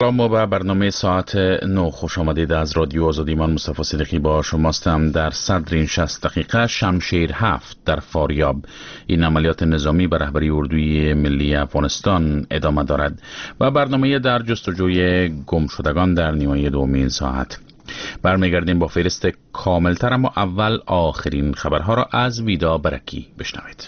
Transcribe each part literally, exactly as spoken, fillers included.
ما به برنامه ساعت نو خوش آمدید. از رادیو آزادی من مصطفی صدیقی با شماستم. در صدر این شصت دقیقه شمشیر هفت در فاریاب، این عملیات نظامی به رهبری اردوی ملی افغانستان ادامه دارد و برنامه در جستجوی گم شدگان در نیمه دوم این ساعت. برمیگردیم با فهرست کاملتر، اما اول آخرین خبرها را از ویدا برکی بشنوید.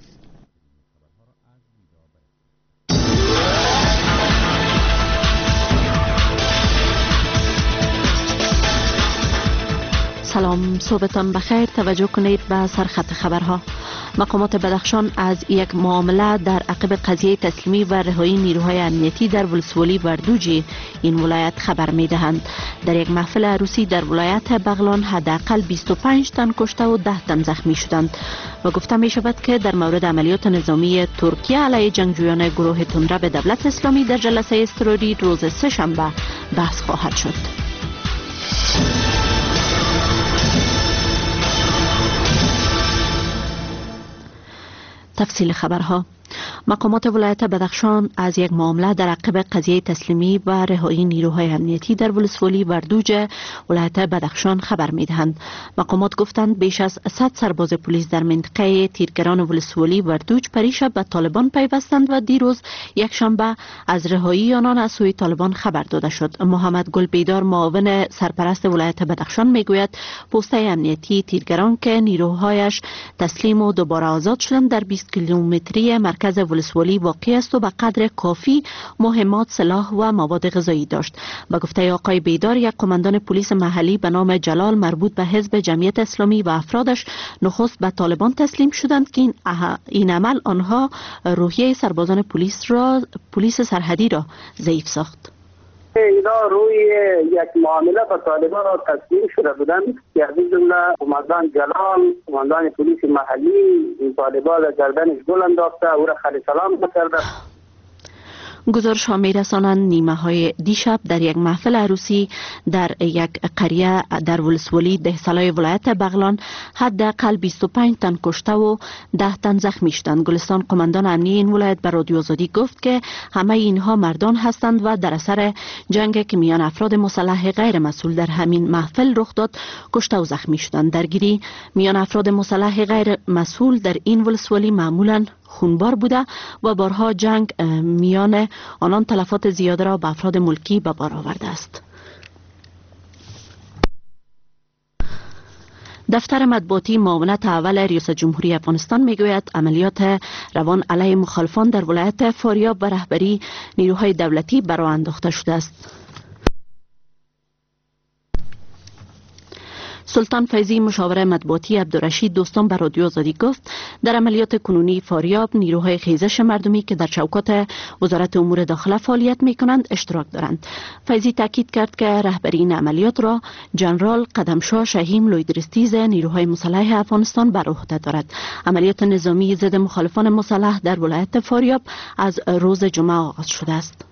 سلام، صبحتان بخیر. توجه کنید به سرخط خبرها. مقامات بدخشان از یک معامله در عقب قضیه تسلیمی و رهایی نیروهای امنیتی در ولسوالی بردوجی این ولایت خبر می دهند. در یک محفل عروسی در ولایت بغلان حداقل بیست و پنج تن کشته و ده تن زخمی شدند و گفته می شود که در مورد عملیات نظامی ترکیه علیه جنگجویان گروه تندره به دولت اسلامی در جلسه اضطراری روز سه شنبه بحث خواهد شد. تفصیل خبرها. مقامات ولایت بدخشان از یک معامله در عقب قضیه تسلیمی و رهایی نیروهای امنیتی در ولسوالی بردوج ولایت بدخشان خبر می‌دهند. مقامات گفتند بیش از صد سرباز پلیس در منطقه تیرگران ولسوالی بردوج پریشب به طالبان پیوستند و دیروز یک شنبه از رهایی آنان از سوی طالبان خبر داده شد. محمد گل بیدار، معاون سرپرست ولایت بدخشان، میگوید پست امنیتی تیرگران که نیروهایش تسلیم و دوباره آزاد شدند در بیست کیلومتری مرکز ولسوالی واقع است و به قدر کافی مهمات، سلاح و مواد غذایی داشت. به گفته آقای بیدار، یک قماندان پلیس محلی به نام جلال مربوط به حزب جمعیت اسلامی و افرادش نخست به طالبان تسلیم شدند که این, این عمل آنها روحیه سربازان پلیس را پلیس سرحدی را ضعیف ساخت. اینا روی یک معامله با طالبان را تسلیم شده بودند که از جمله قماندان جلال، قماندان پلیس محلی، این طالبان را گردنش گل انداخته او را خالی سلام کرده. گزارش ها می رسانند نیمه های دیشب در یک محفل عروسی در یک قریه در ولسوالی دهسالای ولایت بغلان حداقل بیست و پنج تن کشته و ده تن زخمی شدند. گلستان، قماندان امنی این ولایت به رادیو آزادی گفت که همه اینها مردان هستند و در اثر جنگ که میان افراد مسلح غیر مسئول در همین محفل رخ داد کشته و زخمی شدند. درگیری میان افراد مسلح غیر مسئول در این ولسوالی معمولا خونبار بوده و بارها جنگ میان آنان تلفات زیاده را به افراد ملکی به بار آورده است. دفتر مطبوعاتی معاونت اول ریاست جمهوری افغانستان میگوید عملیات روان علیه مخالفان در ولایت فاریاب و رهبری نیروهای دولتی برآ انداخته شده است. سلطان فیضی، مشاور مطبوعاتی عبدالرشید دوستان به رادیو آزادی گفت در عملیات کنونی فاریاب نیروهای خیزش مردمی که در چوکات وزارت امور داخله فعالیت می کنند اشتراک دارند. فیضی تاکید کرد که رهبری این عملیات را جنرال قدمشاه شهیم لویدرستیز نیروهای مسلح افغانستان بر عهده دارد. عملیات نظامی ضد مخالفان مسلح در ولایت فاریاب از روز جمعه آغاز شده است.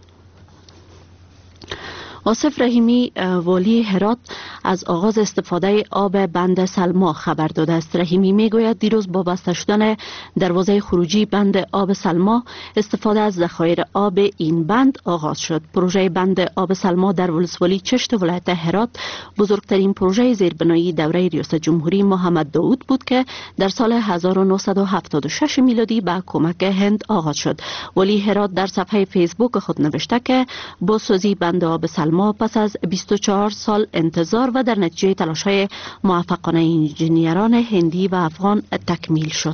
آصف رحیمی، والی هرات، از آغاز استفاده آب بند سلما خبر داده است. رحیمی میگوید دیروز با بسته شدن دروازه خروجی بند آب سلما استفاده از ذخایر آب این بند آغاز شد. پروژه بند آب سلما در ولسوالی چشت ولایت هرات بزرگترین پروژه زیربنایی دوره ریاست جمهوری محمد داود بود که در سال هزار و نهصد و هفتاد و شش میلادی با کمک هند آغاز شد. ولی هرات در صفحه فیسبوک خود نوشته که بازسازی بند آب سلما پس از بیست و چهار سال انتظار و در نتیجه تلاش‌های موفقانه انجینیران هندی و افغان تکمیل شد.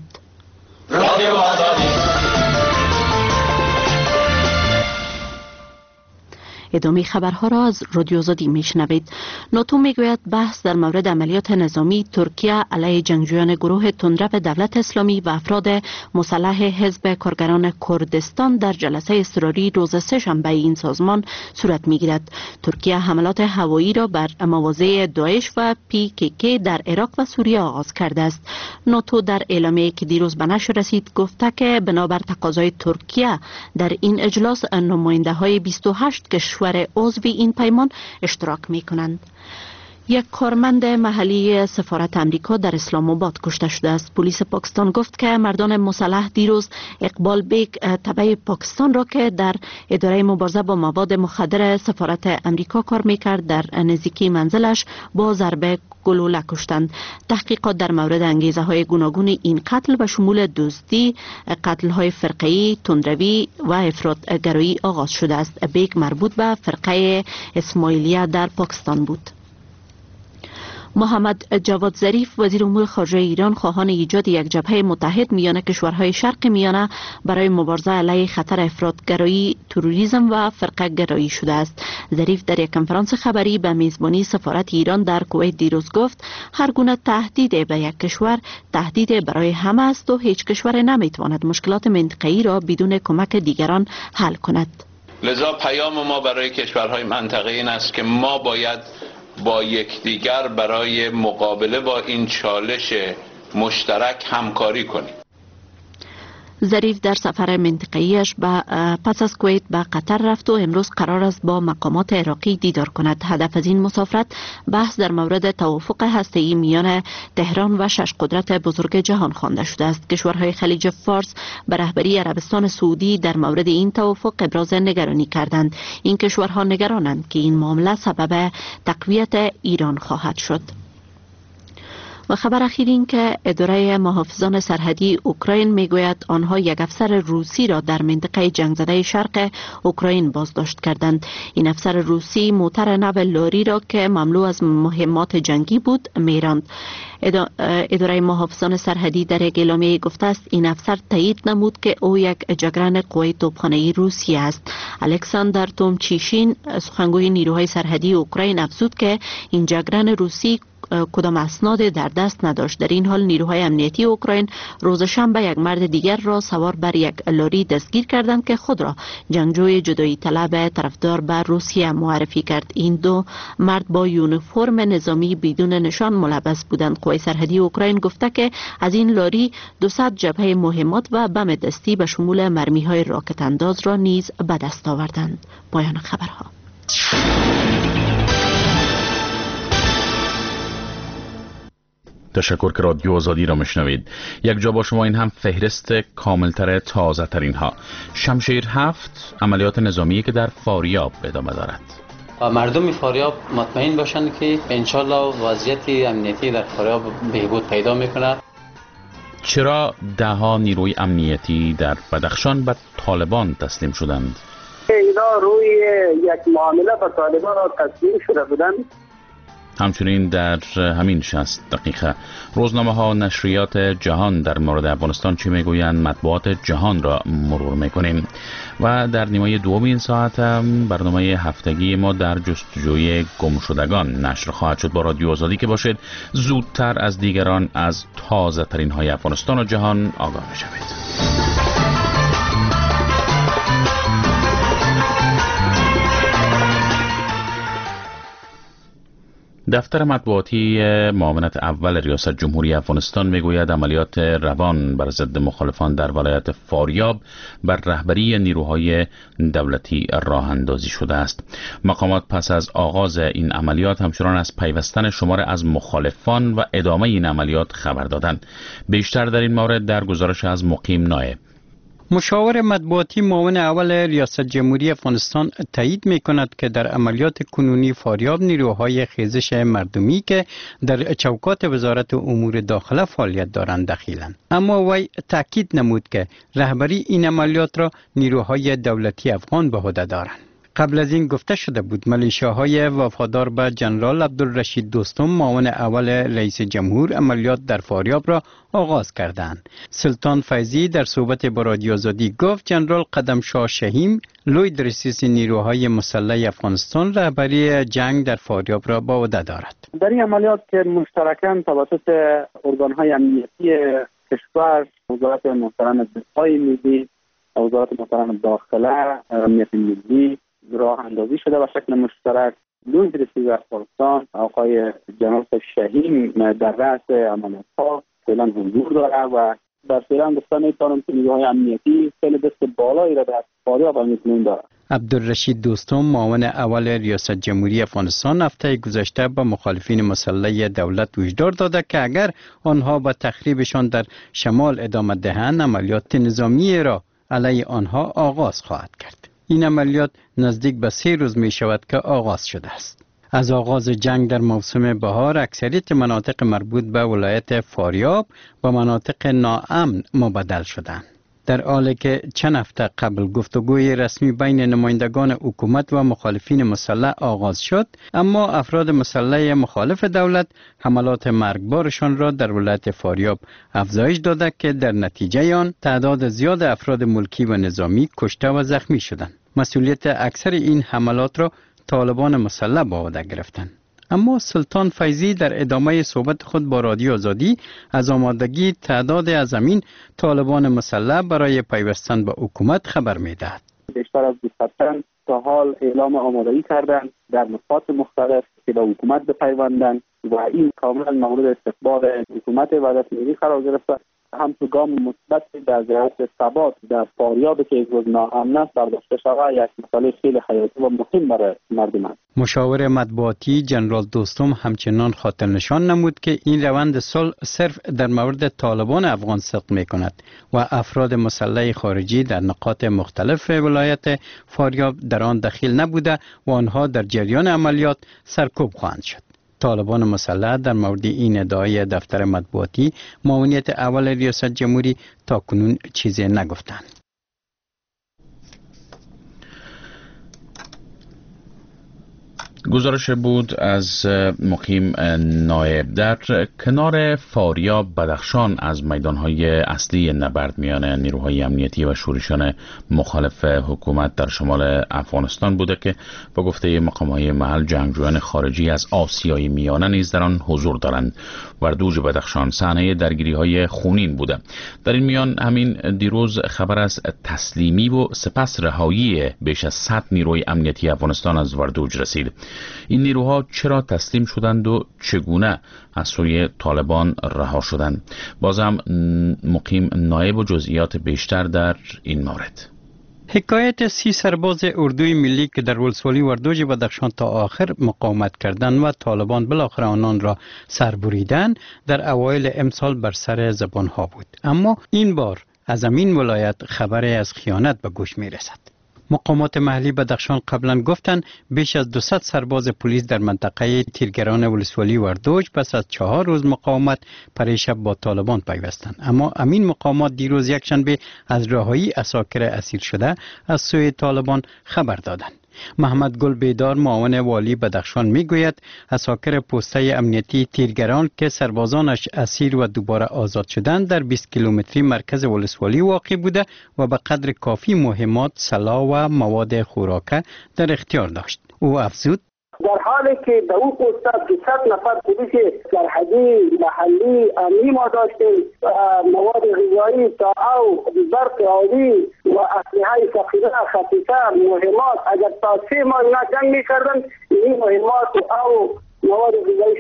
ادامه خبرها را از رادیو آزادی میشنوید. ناتو میگوید بحث در مورد عملیات نظامی ترکیه علیه جنگجویان گروه تندره به دولت اسلامی و افراد مسلح حزب کارگران کردستان در جلسه اضطراری روز سه شنبه این سازمان صورت میگیرد. ترکیه حملات هوایی را بر مواضع داعش و پی کی کی در عراق و سوریه آغاز کرده است. ناتو در اعلامیه‌ای که دیروز به نشر رسید گفته که بنابر تقاضای ترکیه در این اجلاس نماینده های بیست و هشت کشور عضو این پیمان اشتراک می کنند. یک کارمند محلی سفارت امریکا در اسلام آباد کشته شده است. پلیس پاکستان گفت که مردان مسلح دیروز اقبال بیگ تبع پاکستان را که در اداره مبارزه با مواد مخدر سفارت امریکا کار میکرد در نزدیکی منزلش با ضربه گلوله کشتند. تحقیقات در مورد انگیزه های گوناگون این قتل به شمول دزدی، قتل های فرقه‌ای، تندروی و افراطگرایی آغاز شده است. بیگ مربوط به فرقه اسماعیلیه در پاکستان بود. محمد جواد ظریف وزیر امور خارجه ایران خواهان ایجاد یک جبهه متحد میان کشورهای شرق میانه برای مبارزه علیه خطر افراطگرایی، تروریسم و فرقه گرایی شده است. ظریف در یک کنفرانس خبری به میزبانی سفارت ایران در کویت دیروز گفت هر گونه تهدید به یک کشور تهدید برای همه است و هیچ کشور نمیتواند مشکلات منطقه‌ای را بدون کمک دیگران حل کند. لذا پیام ما برای کشورهای منطقه این است که ما باید با یکدیگر برای مقابله با این چالش مشترک همکاری کنیم. ظریف در سفر منطقه‌ایش پس از کویت به قطر رفت و امروز قرار است با مقامات عراقی دیدار کند. هدف از این مسافرت بحث در مورد توافق هسته‌ای میان تهران و شش قدرت بزرگ جهان خوانده شده است. کشورهای خلیج فارس به رهبری عربستان سعودی در مورد این توافق ابراز نگرانی کردند. این کشورها نگرانند که این معامله سبب تقویت ایران خواهد شد. و خبر اخیر این که اداره محافظان سرحدی اوکراین میگوید آنها یک افسر روسی را در منطقه جنگ زده شرق اوکراین بازداشت کردند. این افسر روسی موتر نو لاری را که مملو از مهمات جنگی بود میراند. اداره محافظان سرحدی در یک اعلامیه گفته است این افسر تایید نمود که او یک جگرن قوه توپخانه‌ای روسیه است. الکساندر تومچیشین سخنگوی نیروهای سرحدی اوکراین افزود که این جگرن روسی کدام اسناد در دست نداشت. در این حال نیروهای امنیتی اوکراین روز شنبه یک مرد دیگر را سوار بر یک لاری دستگیر کردند که خود را جنگجوی جدایی طلب طرفدار بر روسیه معرفی کرد. این دو مرد با یونیفرم نظامی بدون نشان ملبس بودند. قوه سرحدی اوکراین گفته که از این لاری دویست جبهه مهمات و بم دستی به شمول مرمی‌های راکت انداز را نیز به دست آوردند. پایان خبرها. تشکر که رادیو آزادی را مشنوید. یک جا با شما این هم فهرست کاملتر تازه ترین ها. شمشیر هفت عملیات نظامی که در فاریاب ادامه دارد. مردم فاریاب مطمئن باشند که انشالله وضعیت امنیتی در فاریاب بهبود پیدا میکنه. چرا ده ها نیروی امنیتی در بدخشان به طالبان تسلیم شدند؟ اینا روی یک معامله با طالبان تسلیم شده بودند. همچنین در همین شصت دقیقه روزنامه ها نشریات جهان در مورد افغانستان چی میگویند، مطبوعات جهان را مرور میکنیم و در نیمه دوم این ساعت هم برنامه هفتگی ما در جستجوی گمشدگان نشر خواهد شد. با رادیو آزادی که باشید زودتر از دیگران از تازه ترین های افغانستان و جهان آگاه بشوید. دفتر مطبوعاتی معاونت اول ریاست جمهوری افغانستان میگوید عملیات روان بر ضد مخالفان در ولایت فاریاب بر رهبری نیروهای دولتی راه اندازی شده است. مقامات پس از آغاز این عملیات همچنان از پیوستن شمار از مخالفان و ادامه این عملیات خبر دادند. بیشتر در این مورد در گزارش از مقیم نایب. مشاور مطبوعاتی معاون اول ریاست جمهوری افغانستان تایید می کند که در عملیات کنونی فاریاب نیروهای خیزش مردمی که در چوکات وزارت امور داخله فعالیت دارند دخیلند. اما وی تاکید نمود که رهبری این عملیات را نیروهای دولتی افغان به عهده دارند. قبل از این گفته شده بود ملیشیاهای وفادار به جنرال عبدالرشید دوستم معاون اول رئیس جمهور عملیات در فاریاب را آغاز کردند. سلطان فیضی در صحبت با رادیو آزادی گفت جنرال قدمشاه شهیم لوی رئیس نیروهای مسلح افغانستان رهبری جنگ در فاریاب را به عهده دارد. در این عملیات که مشترکاً توسط ارگان‌های امنیتی کشور، وزارت محترم دفاع ملی، وزارت محترم داخله، امنیت ملی راه اندازی شده و شکل مشترک. لوی رئیس افغانستان آقای جنرال شهیم در رأس عملیات‌ها فعلا حضور داره و در فعلا گفتن میتونم که نیروهای امنیتی خیلی دست بالایی را در فاریاب اکنون دارد. عبدالرشید دوستم معاون اول ریاست جمهوری افغانستان هفته گذشته به مخالفین مسلح دولت هشدار داده که اگر آنها به تخریبشان در شمال ادامه دهند عملیات نظامی را علیه آنها آغاز خواهد کرد. این عملیات نزدیک به سه روز می شود که آغاز شده است. از آغاز جنگ در موسم بهار اکثریت مناطق مربوط به ولایت فاریاب به مناطق ناامن مبدل شدند. در حالی که چند هفته قبل گفتگوی رسمی بین نمایندگان حکومت و مخالفین مسلح آغاز شد، اما افراد مسلح مخالف دولت حملات مرگبارشان را در ولایت فاریاب افزایش داده که در نتیجه آن تعداد زیاد افراد ملکی و نظامی کشته و زخمی شدند. مسئولیت اکثر این حملات را طالبان مسلح به عهده گرفتند. اما سلطان فیضی در ادامه صحبت خود با رادیو آزادی از آمادگی تعداد از همین طالبان مسلح برای پیوستن به حکومت خبر می‌دهد. بیشتر از بیست تن تا حال اعلام آمادگی کردند در نقاط مختلف که به حکومت بپیوندند و این کاملا مورد استقبال حکومت وحدت ملی قرار گرفته. هم تو گام مثبت در جهت ثبات در فاریاب که یک روز ناامن است برداشته شود یک مسئله خیلی حیاتی و مهم برای مردم است. مشاور مطبوعاتی جنرال دوستم همچنان خاطر نشان نمود که این روند صلح صرف در مورد طالبان افغان صدق می کند و افراد مسلح خارجی در نقاط مختلف ولایت فاریاب در آن دخیل نبوده و آنها در جریان عملیات سرکوب خواهند شد. طالبان مسلح در مورد این ادعای دفتر مطبوعاتی معاونیت اول ریاست جمهوری تا کنون چیزی نگفتند. گزارش بود از مقیم نایب. در کنار فاریاب بدخشان از میدانهای اصلی نبرد میان نیروهای امنیتی و شورشیان مخالف حکومت در شمال افغانستان بوده که با گفته مقامهای محل جنگجویان خارجی از آسیای میانه نیز در آن حضور دارند. وردوج بدخشان صحنه درگیری‌های خونین بوده. در این میان همین دیروز خبر از تسلیمی و سپس رهایی بیش از صد نیروی امنیتی افغانستان از وردوج رسید. این نیروها چرا تسلیم شدند و چگونه از سوی طالبان رها شدند؟ بازم مقیم نایب و جزئیات بیشتر در این مورد. حکایت سی سرباز اردوی ملی که در ولسوالی وردوج بدخشان تا آخر مقاومت کردند و طالبان بالاخره آنان را سربریدند در اوایل امسال بر سر زبان ها بود. اما این بار از همین ولایت خبری از خیانت به گوش می رسد. مقامات محلی بدخشان قبلا گفتند بیش از دویست سرباز پلیس در منطقه تیرگران ولسوالی وردوج پس از چهار روز مقاومت پریشب با طالبان پیوستند. اما امین مقامات دیروز یکشنبه از رهایی اساکر اسیر شده از سوی طالبان خبر دادند. محمد گل بیدار معاون والی بدخشان میگوید اساکر پسته امنیتی تیرگران که سربازانش اسیر و دوباره آزاد شدند در بیست کیلومتری مرکز ولسوالی واقع بوده و به قدر کافی مهمات، سلاح و مواد خوراکه در اختیار داشت. او افزود در حالی که در اون پسته دویست نفر پلیس سرحدی محلی امنی ما داشتیم، مواد غذایی، ساعه، برق آبی و اسلحه ثقیله خفیفه، مهمات، اگر تا سه ماه اینا جنگ میکردن این مهمات او مواد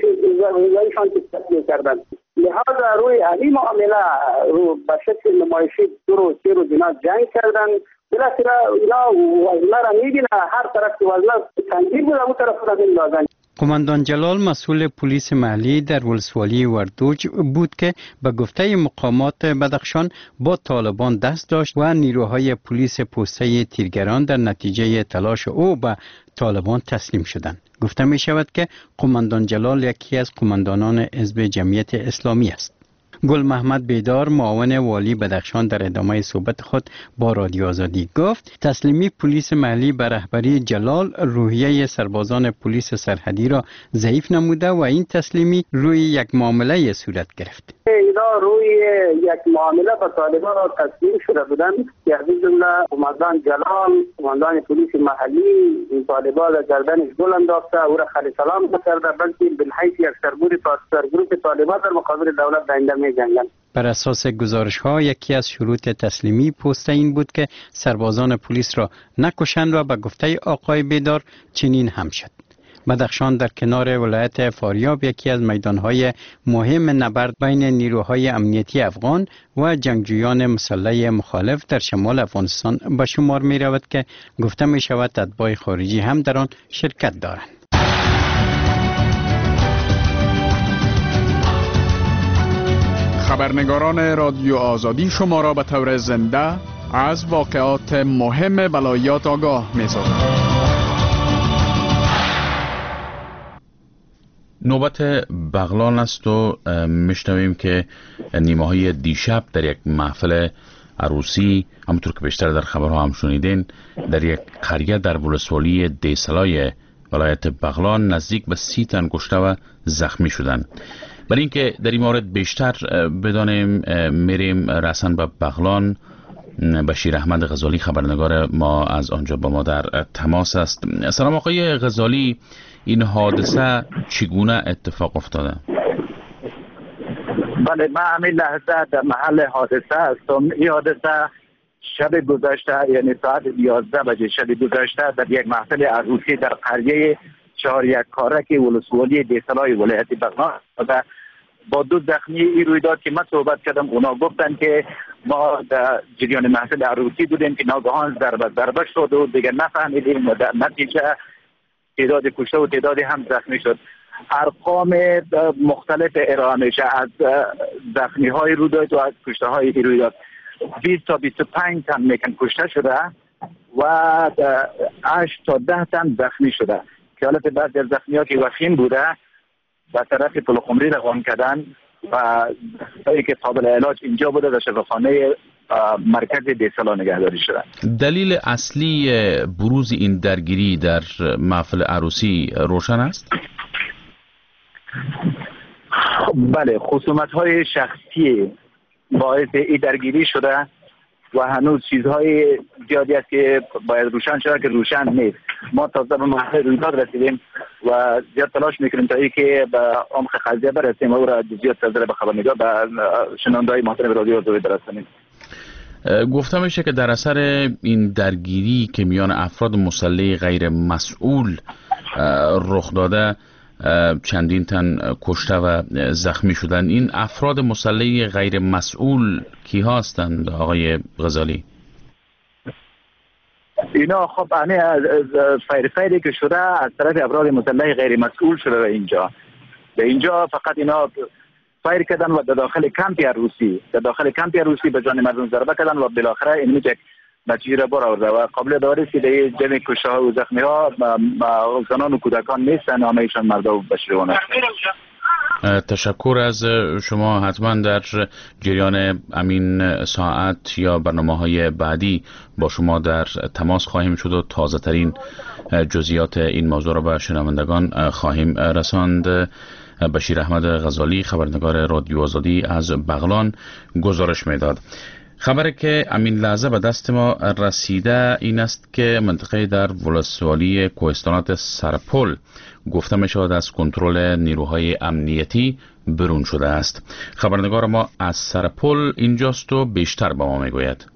غذاییشان تسلیم میکردن. لحاظا روی این معامله رو به شکل نمایشی دو روز سه روز اینا جنگ کردن. بالاخره اینا وزنه را میبینه هر طرف که وزنه تنگیر بود همون طرف را میندازن. قماندان جلال مسئول پلیس محلی در ولسوالی وردوج بود که به گفته مقامات بدخشان با طالبان دست داشت و نیروهای پلیس پسته تیرگران در نتیجه تلاش او به طالبان تسلیم شدند. گفته می شود که قماندان جلال یکی از قماندانان حزب جمعیت اسلامی است. گل محمد بیدار معاون والی بدخشان در ادامه صحبت خود با رادیو آزادی گفت تسلیمی پلیس محلی به رهبری جلال روحیه سربازان پلیس سرحدی را ضعیف نموده و این تسلیمی روی یک معامله صورت گرفت. اینا روی یک معامله با طالبان را تسلیم شده بودند که از جمله قماندان جلال، قماندان پلیس محلی این طالبان را گردنش گل انداخته او را خالی سلام کرده، بلکه بالحیث یک سرگروه طالبان در مقابل دولت دنده می جنگند. بر اساس گزارش ها یکی از شروط تسلیمی پست این بود که سربازان پلیس را نکشند و به گفته آقای بیدار چنین هم شد. بدخشان در کنار ولایت فاریاب یکی از میدانهای مهم نبرد بین نیروهای امنیتی افغان و جنگجویان مسلح مخالف در شمال افغانستان به شمار می رود که گفته می شود اتباع خارجی هم در آن شرکت دارند. خبرنگاران رادیو آزادی شما را به طور زنده از واقعات مهم ولایات آگاه می‌سازند. نوبت بغلان است و میشنویم که نیمه های دیشب در یک محفل عروسی، همونطور که بیشتر در خبرها هم شنیدین، در یک قریه در ولسوالی دیسلای ولایت بغلان نزدیک به سی تن کشته و زخمی شدند. برای اینکه در این مورد بیشتر بدانیم میریم رسن به بغلان. بشیر احمد غزالی خبرنگار ما از آنجا با ما در تماس است. سلام آقای غزالی، این حادثه چگونه اتفاق افتاده؟ بله، من همین لحظه در محل حادثه هستم. این حادثه شب گذشته، یعنی ساعت یازده بجه شب گذشته در یک محفل عروسی در قریه چهار یک کارک ولسوالی دیسلای ولایت بغلان و با دو زخمی این رویداد که من صحبت کردم، اونا گفتن که ما در جریان محفل عروسی بودیم که ناگهان ضربه ضربه شد و دیگه نفهمیدیم و در نتیجه تعداد کشته و تعداد هم زخمی شد. ارقام مختلف ارائه میشه از زخمی های رویداد و از کشته های رویداد. بیست تا بیست و پنج تن میکن کشته شده و هشت تا ده تن زخمی شده که حالت بعضی از زخمی ها که وخیم بوده به طرف پلخمری روان کردن و زخمی که قابل علاج اینجا بوده در شفاخانه مرکز دیسلا نگهداری شده. دلیل اصلی بروز این درگیری در محفل عروسی روشن است؟ بله، خصومت های شخصی باعث این درگیری شده و هنوز چیزهای زیادی است که باید روشن شده که روشن نیست. ما تازه به محل رویداد رسیدیم و زیاد تلاش میکنیم تا اینکه به عمق قضیه برسیم و او را جزئیات تازه به خبرنگار به شنونده‌های محترم رادیو آزادی برسانیم. گفته میشه که در اثر این درگیری که میان افراد مسلح غیر مسئول رخ داده چندین تن کشته و زخمی شدن. این افراد مسلح غیر مسئول کی هستند آقای غزالی؟ اینا خب یعنی از فیر فیری که شده از طرف افراد مسلح غیر مسئول شده به اینجا. به اینجا فقط اینا فایر کردن و در داخل کمپ روسی در داخل کمپ روسی به جان مردم ضربه کردن و بالاخره این میشه نتیجه را بر آورده و قابل داره است که جمع کشته ها و زخمی ها زنان و کودکان نیستن، همه ایشان مرد و بشریوان هستند. تشکر از شما. حتما در جریان امین ساعت یا برنامه های بعدی با شما در تماس خواهیم شد و تازه ترین جزئیات این موضوع را به شنوندگان خواهیم رساند. بشیر احمد غزالی خبرنگار رادیو آزادی از بغلان گزارش میداد. خبری که امین لحظه به دست ما رسیده این است که منطقه در ولسوالی کوهستانات سرپل گفته می شود از کنترل نیروهای امنیتی برون شده است. خبرنگار ما از سرپل اینجاست و بیشتر با ما می گوید.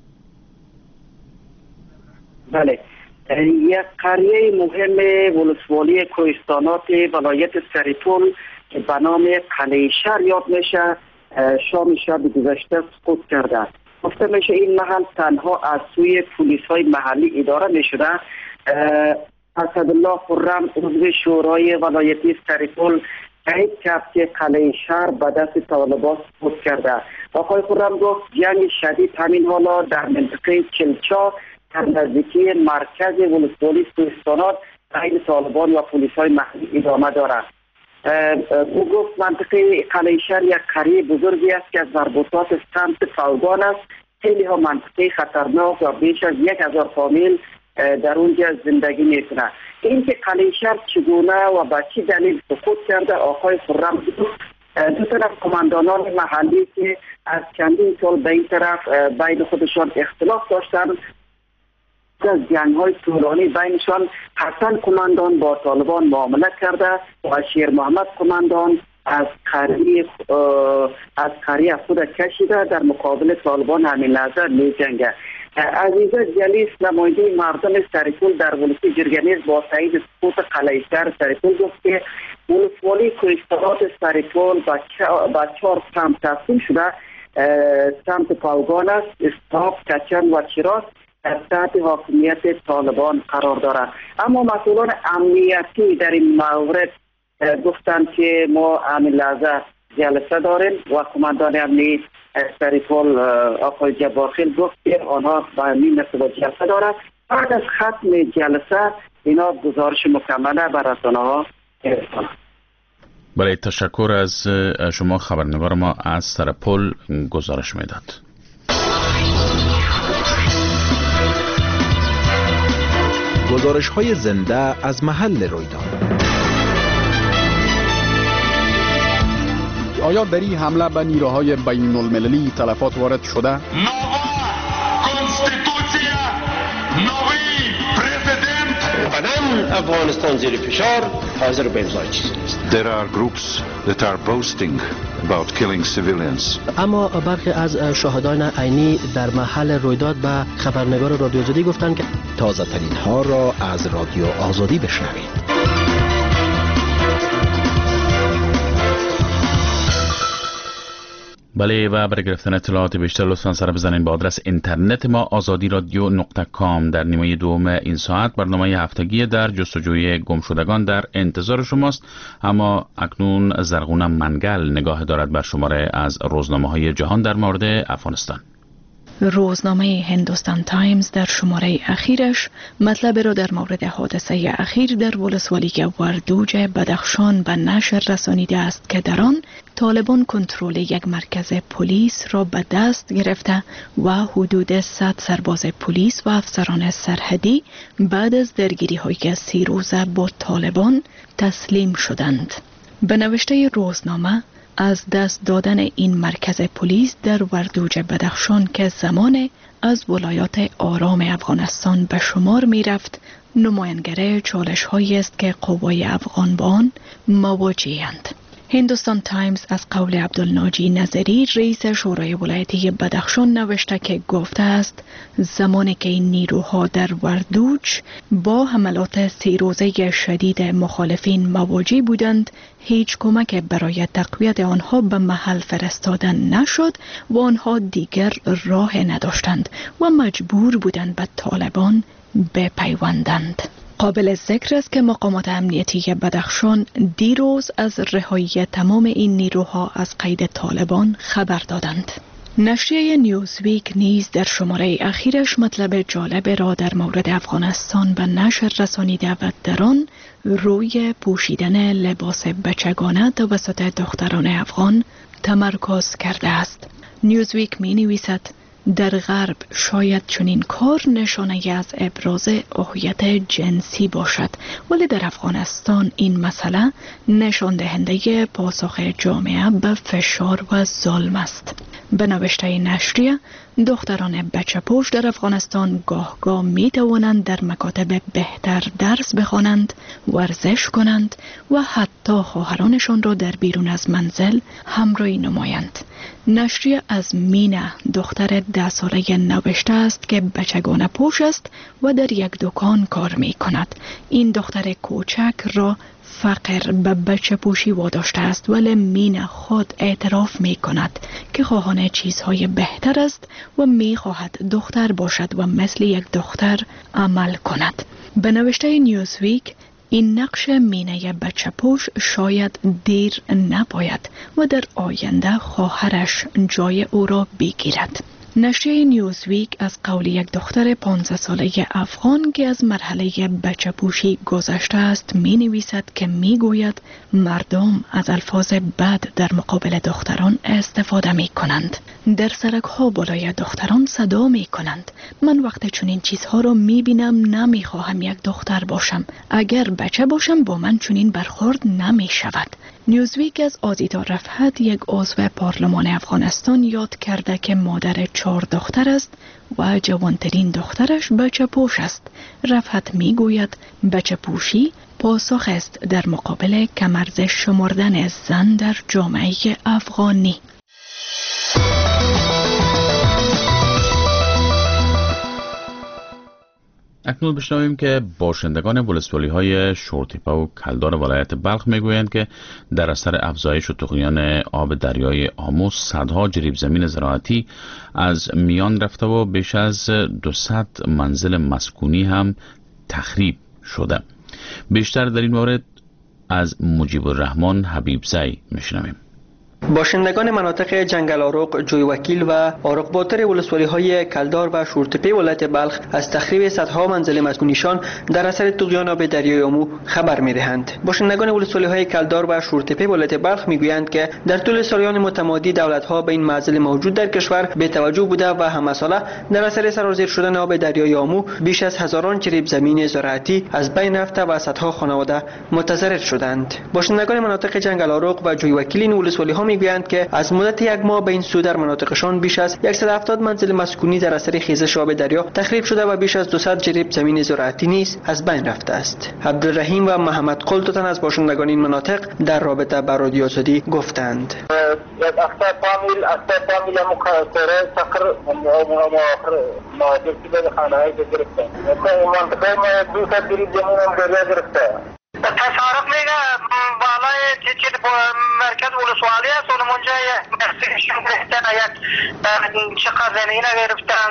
بله، یک قریه مهم ولسوالی کوهستانات ولایت سرپل که به نام قلعه شهر یاد میشه شام شب گذشته سقوط کرده. گفته میشه این محل تنها از سوی پلیس های محلی اداره میشده. اسدالله خرم عضو شورای ولایتی سرپل تایید کرد که قلعه شهر به دست طالبان سقوط کرده. آقای خرم گفت جنگ شدید همین حالا در منطقه چلچا در نزدیکی مرکز ولسوالی کوهستانات بین طالبان و پلیس های محلی ادامه دارد. او گفت منطقه قلعه شهر یک قریه بزرگی است که از مربوطات سمت فوگان است. خیلی ها منطقه خطرناک و بیش از یک هزار فامیل در اونجا زندگی میکنه. این که قلعه شهر چگونه و با چه دلیل سقوط کرده آقای خرم گفت دو طرف کماندانان محلی که از چندین سال به این طرف بین خودشان اختلاف داشتن از جنگ های طولانی بینشان حسن کماندان با طالبان معامله کرده و شیر محمد کماندان از قریه از قریه خود کشیده در مقابل طالبان همین لحظه می جنگه. عزیزه جلیس نماینده مردم سرپول در ولایت جرگنیز با تایید سقوط قلعه شهر سرپول گفت که ولسوالی کوهستانات سرپول با چهار سمت تقسیم شده. سمت پاوگان است، استاف، کچن و چراس در تحت حاکمیت طالبان قرار دارد. اما مسئولان امنیتی در این مورد گفتند که ما همین لحظه جلسه داریم و کماندان امنی سرپول آقای جبارخیل گفت که آنها با همین نسبت جلسه دارد. بعد از ختم جلسه اینا گزارش مکمله بر رسانه ها ارسال. برای تشکر از شما خبرنگار ما از سرپول گزارش میداد. گزارش های زنده از محل رویداد. آیا در این حمله به نیروهای بین المللی تلفات وارد شده؟ افغانستان زیر فشار حاضر به امضای چیزی نیست. There are groups that are boasting about killing civilians. اما برخی از شاهدان عینی در محل رویداد به خبرنگار رادیو آزادی گفتند که تازه ترین ها را از رادیو آزادی بشنوید. بله و برای گرفتن اطلاعات بیشتر لطفاً سر بزنین به آدرس اینترنت ما آزادی رادیو نقطه کام. در نیمه دوم این ساعت برنامه هفتگی در جستجوی گمشدگان در انتظار شماست. اما اکنون زرغون منگل نگاه دارد بر شماره از روزنامه‌های جهان در مورد افغانستان. روزنامه هندوستان تایمز در شماره اخیرش مطلب را در مورد حادثه اخیر در ولسوالی وردوج بدخشان به نشر رسانیده است که در آن طالبان کنترل یک مرکز پلیس را به دست گرفته و حدود صد سرباز پلیس و افسران سرحدی بعد از درگیری های سی روزه با طالبان تسلیم شدند. به نوشته روزنامه از دست دادن این مرکز پلیس در وردوج بدخشان که زمان از ولایات آرام افغانستان به شمار می رفت نمایانگر چالش هایی است که قوای افغان با آن مواجه‌اند. هندوستان تایمز از قول عبدالناجی نظری رئیس شورای ولایتی بدخشان نوشته که گفته است زمانی که این نیروها در وردوج با حملات سی روزه شدید مخالفین مواجه بودند، هیچ کمک برای تقویت آنها به محل فرستادن نشد و آنها دیگر راه نداشتند و مجبور بودند به طالبان بپیوندند. قابل ذکر است که مقامات امنیتی بدخشان دیروز از رهایی تمام این نیروها از قید طالبان خبر دادند. نشریه نیوزویک نیز در شماره اخیرش مطلب جالب را در مورد افغانستان به نشر رسانیده و در آن روی پوشیدن لباس بچگانه توسط دختران افغان تمرکز کرده است. نیوزویک می نویسد در غرب شاید چنین کار نشانه از ابراز هویت جنسی باشد، ولی در افغانستان این مسئله نشان دهنده پاسخ جامعه به فشار و ظلم است. به نوشته نشریه دختران بچه پوش در افغانستان گاه گاه می توانند در مکاتب بهتر درس بخوانند، ورزش کنند و حتی خواهرانشان را در بیرون از منزل همراهی نمایند. نشریه از مینا دختر ده ساله نوشته است که بچگانه پوش است و در یک دکان کار می کند. این دختر کوچک را فقر به بچه پوشی واداشته است، ولی مینا خود اعتراف می کند که خواهان چیزهای بهتر است و می خواهد دختر باشد و مثل یک دختر عمل کند. به نوشته نیوزویک این نقش مینه بچه پوش شاید دیر نباید و در آینده خواهرش جای او را بگیرد. نشریه نیوزویک از قول یک دختر پانزده ساله افغان که از مرحله بچه پوشی گذشته است می نویسد که می گوید مردم از الفاظ بد در مقابل دختران استفاده می کنند. در سرک ها بالای دختران صدا می کنند. من وقتی چنین چیزها را می بینم نمی خواهم یک دختر باشم. اگر بچه باشم با من چنین برخورد نمی شود. نیوزویک از آزیتا رفعت یک عضو پارلمان افغانستان یاد کرده که مادر چهار دختر است و جوانترین دخترش بچه پوش است. رفعت می گوید بچه پوشی پاسخ است در مقابل کمارزش شمردن زن در جامعه افغانی. اکنون بشنویم که باشندگان ولسوالی های شورتیپه و کلدار ولایت بلخ میگویند که در اثر افزایش طغیان آب دریای آمو صدها جریب زمین زراعتی از میان رفته و بیش از دویست منزل مسکونی هم تخریب شده. بیشتر در این مورد از مجیب الرحمن حبیبزی میشنویم. باشندگان مناطق جنگل آروق، جوی وکیل و آروق باتر ولسوالی های کلدار و شورتپه ولایت بلخ از تخریب صدها منزل مسکونیشان در اثر طغیان آب دریای آمو خبر می‌دهند. باشندگان ولسوالی های کلدار و شورتپه ولایت بلخ میگویند که در طول سالیان متمادی دولت‌ها به این معضل موجود در کشور بی توجه بوده و همساله در اثر سرازیر شدن آب دریای آمو بیش از هزاران جریب زمین زراعتی از بین رفته و صدها خانواده متضرر شدند. باشندگان مناطق جنگل آروق و جوی وکیل این ولسوالی ها میگویند که از مدت یک ماه به این سو در مناطقشان بیش از صد و هفتاد منزل مسکونی در اثر خیزش آب دریا تخریب شده و بیش از دویست جریب زمین زراعتی نیز از بین رفته است. عبدالرحیم و محمد قل دو تن از باشندگان این مناطق در رابطه با رادیو آزادی گفتند. تصارف میگه بالای چه مرکز ولسوالی است اون اونجا مرسیشون گرفتن یک شقه زمینه گرفتن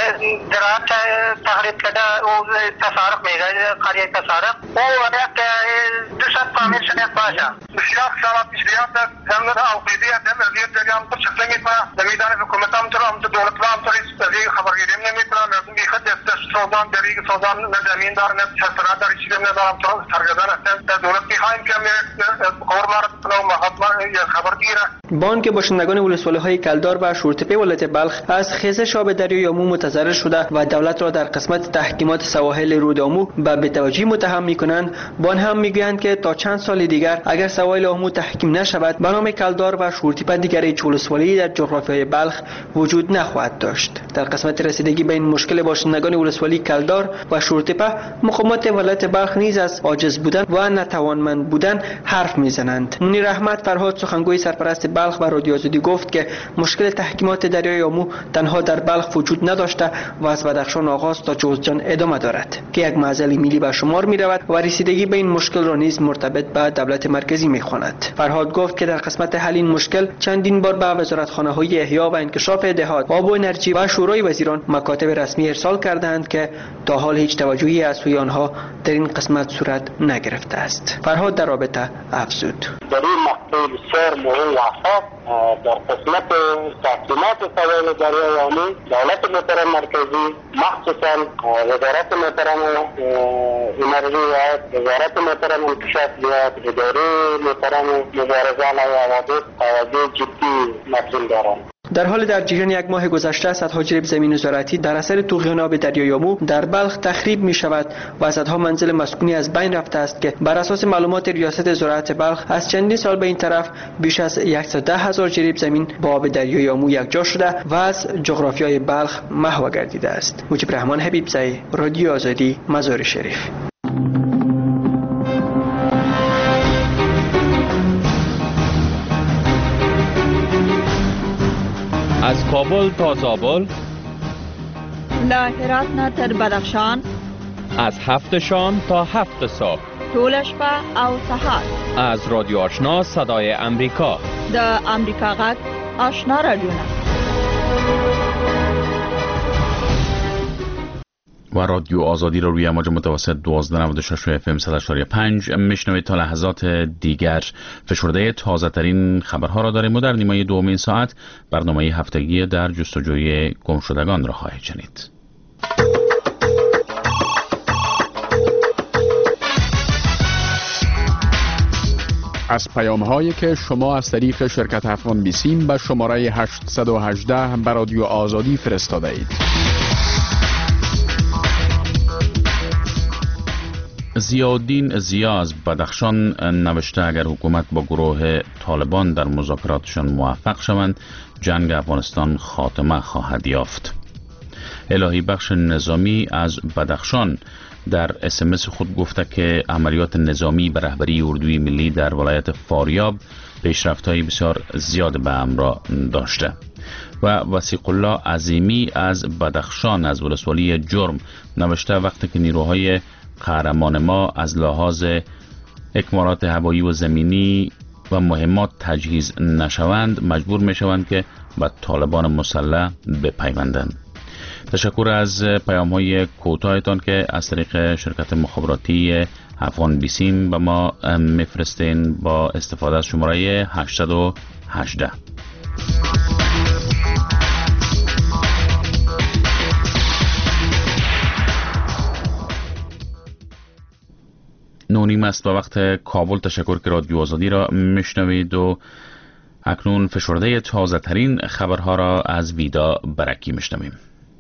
زراعت تخریب کرده و تصارف میگه قریه تصارف و یک دوست فامیل شنید باشه بسیار سال پیشلیات زمین اوقیدی هم ارزیت داری هم تو شکل میکنه زمیدان حکومت هم تو هم تو دولت هم تو ریز خبرگیری نمیکنه مردم بیخد دست سوزان داری سوزان نه زمین دار نه شطرات داری چیزی ندارم تو سرگردان دولت میخوایم که خبر مارد کنه و محطمه خبر گیره. بانک باشندگان ولسوالی های کلدار و شورتپه ولایت بلخ از خیزش آب دریای آمو متضرر شده و دولت را در قسمت تحکیمات سواحل رود آمو به بی‌توجهی متهم میکنند. بان هم میگویند که تا چند سال دیگر اگر سواحل آمو تحکیم نشود به نام کلدار و شورتپه دیگر هیچ ولسوالی در جغرافیای بلخ وجود نخواهد داشت. در قسمت رسیدگی به این مشکل باشندگان ولسوالی کلدار و شورتپه مقامات ولایت بلخ نیز از عاجز بودن و نتوانمند بودن حرف میزنند. منیر احمد فرهاد سخنگوی سرپرست بلخ و رادیو آزادی گفت که مشکل تحکیمات دریای آمو تنها در بلخ وجود نداشته و از بدخشان آغاز تا جوزجان ادامه دارد که یک معضل ملی به شمار می رود و رسیدگی به این مشکل را نیز مرتبط به دولت مرکزی می خواند. فرهاد گفت که در قسمت حل این مشکل چندین بار به وزارتخانه های احیا و انکشاف دهات، آب و انرژی و شورای وزیران مکاتب رسمی ارسال کردند که تا حال هیچ توجهی از سوی آنها در این قسمت صورت نگرفته است. فرهاد در رابطه افزود: در این مقطع بسیار مهم و حساس در قسمت تحکیمات سواحل دریای آمو دولت محترم مرکزی مخصوصا وزارت محترم انرژی و وزارت محترم انکشاف دهات اداره محترم مبارزه علیه حوادث توجه جدی مبذول دارند. در حال در جریان یک ماه گذشته صدها جریب زمین زراعتی در اثر طغیان آب دریای آمو در بلخ تخریب می شود و صدها منزل مسکونی از بین رفته است که بر اساس معلومات ریاست زراعت بلخ از چندین سال به این طرف بیش از صد و ده هزار جریب زمین با آب دریای آمو یکجا شده و از جغرافیای بلخ محو گردیده است. مجیب الرحمن حبیبزی، رادیو آزادی، مزار شریف. از کابل تا زابل، له هرات نه تر بدخشان، از هفت شام تا هفت صبح، طول شپه او سهار، از رادیو آشنا صدای امریکا، د امریکا غږ آشنا رادیو. و رادیو آزادی رو روی امواج متوسط دوازده نود و شش اف ام صد و هشت و پنج میشنوید. تا لحظات دیگر فشرده تازه ترین خبرها را داریم و در نیمه دوم این ساعت برنامه هفتگی در جستجوی گمشدگان را خواهید شنید. از پیام هایی که شما از طریق شرکت افغان بیسیم به شماره هشت یک هشت به رادیو آزادی فرستاده اید. ضیاءالدین ضیا از بدخشان نوشته اگر حکومت با گروه طالبان در مذاکراتشان موفق شوند جنگ افغانستان خاتمه خواهد یافت. الهی بخش نظامی از بدخشان در اس ام اس خود گفته که عملیات نظامی به رهبری اردوی ملی در ولایت فاریاب پیشرفت‌های بسیار زیاد به همراه داشته. و وثیق الله عظیمی از بدخشان از ولسوالی جرم نوشته وقتی که نیروهای قهرمان ما از لحاظ اکمالات هوایی و زمینی و مهمات تجهیز نشوند مجبور می شوند که به طالبان مسلح بپیوندند. تشکر از پیام های کوتاهتان که از طریق شرکت مخابراتی افغان بیسیم به ما میفرستین با استفاده از شماره هشتصد و هجده. نونیم است به وقت کابل. تشکر که رادیو آزادی را میشنوید و اکنون فشرده تازه ترین خبرها را از ویدا برکی میشنویم.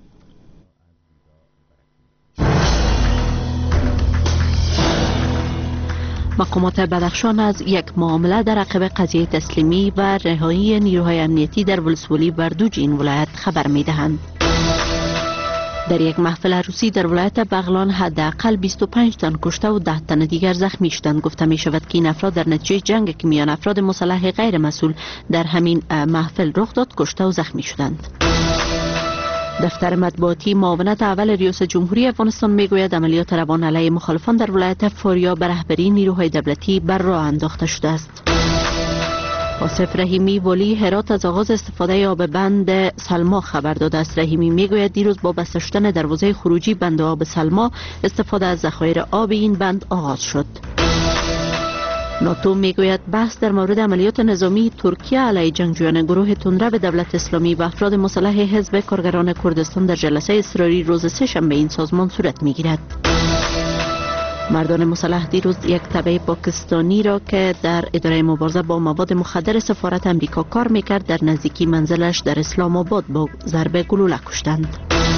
مقامات بدخشان از یک معامله در عقب قضیه تسلیمی و رهایی نیروهای امنیتی در ولسوالی بردوج این ولایت خبر میدهند. در یک محفل عروسی در ولایت بغلان حداقل بیست و پنج تن کشته و ده تن دیگر زخمی شدند. گفته می شود که این افراد در نتیجه جنگ که میان افراد مسلح غیر مسئول در همین محفل رخ داد کشته و زخمی شدند. دفتر مطبوعاتی معاونت اول ریاست جمهوری افغانستان میگوید عملیات روان علیه مخالفان در ولایت فاریاب به رهبری نیروهای دولتی بر راه انداخته شده است. آصف رحیمی ولی هرات از آغاز استفاده آب بند سلما خبر داده است. رحیمی میگوید دیروز با بسته شدن دروازه خروجی بند آب سلما استفاده از ذخایر آب این بند آغاز شد. ناتو میگوید بحث در مورد عملیات نظامی ترکیه علیه جنگجویان گروه تندره به دولت اسلامی و افراد مسلح حزب کارگران کردستان در جلسه اضطراری روز سه‌شنبه این سازمان صورت میگیرد. مردان مسلح دیروز یک تبع پاکستانی را که در اداره مبارزه با مواد مخدر سفارت امریکا کار میکرد در نزدیکی منزلش در اسلام آباد با ضرب گلوله کشتند.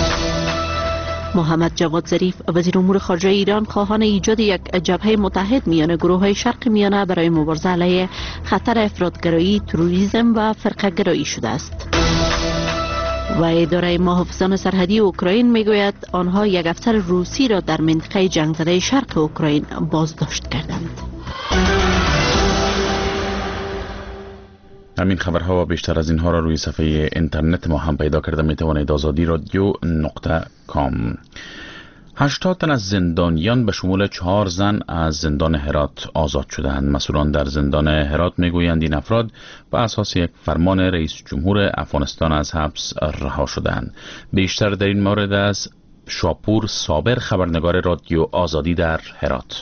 محمد جواد ظریف وزیر امور خارجه ایران خواهان ایجاد یک جبهه متحد میان گروه‌های شرق میانه برای مبارزه علیه خطر افراطگرایی، تروریسم و فرقه‌گرایی شده است. و اداره محافظان سرحدی اوکراین میگوید آنها یک افسر روسی را در منطقه جنگ زده شرق اوکراین بازداشت کردند. همین خبرها و بیشتر از اینها را روی صفحه اینترنت ما هم پیدا کرده می توانید آزادی رادیو نقطه کام. هشتاد تن از زندانیان به شمول چهار زن از زندان هرات آزاد شدند. مسئولان در زندان هرات میگویند این افراد به اساس یک فرمان رئیس جمهور افغانستان از حبس رها شدند. بیشتر در این مورد از شاپور صابر خبرنگار رادیو آزادی در هرات.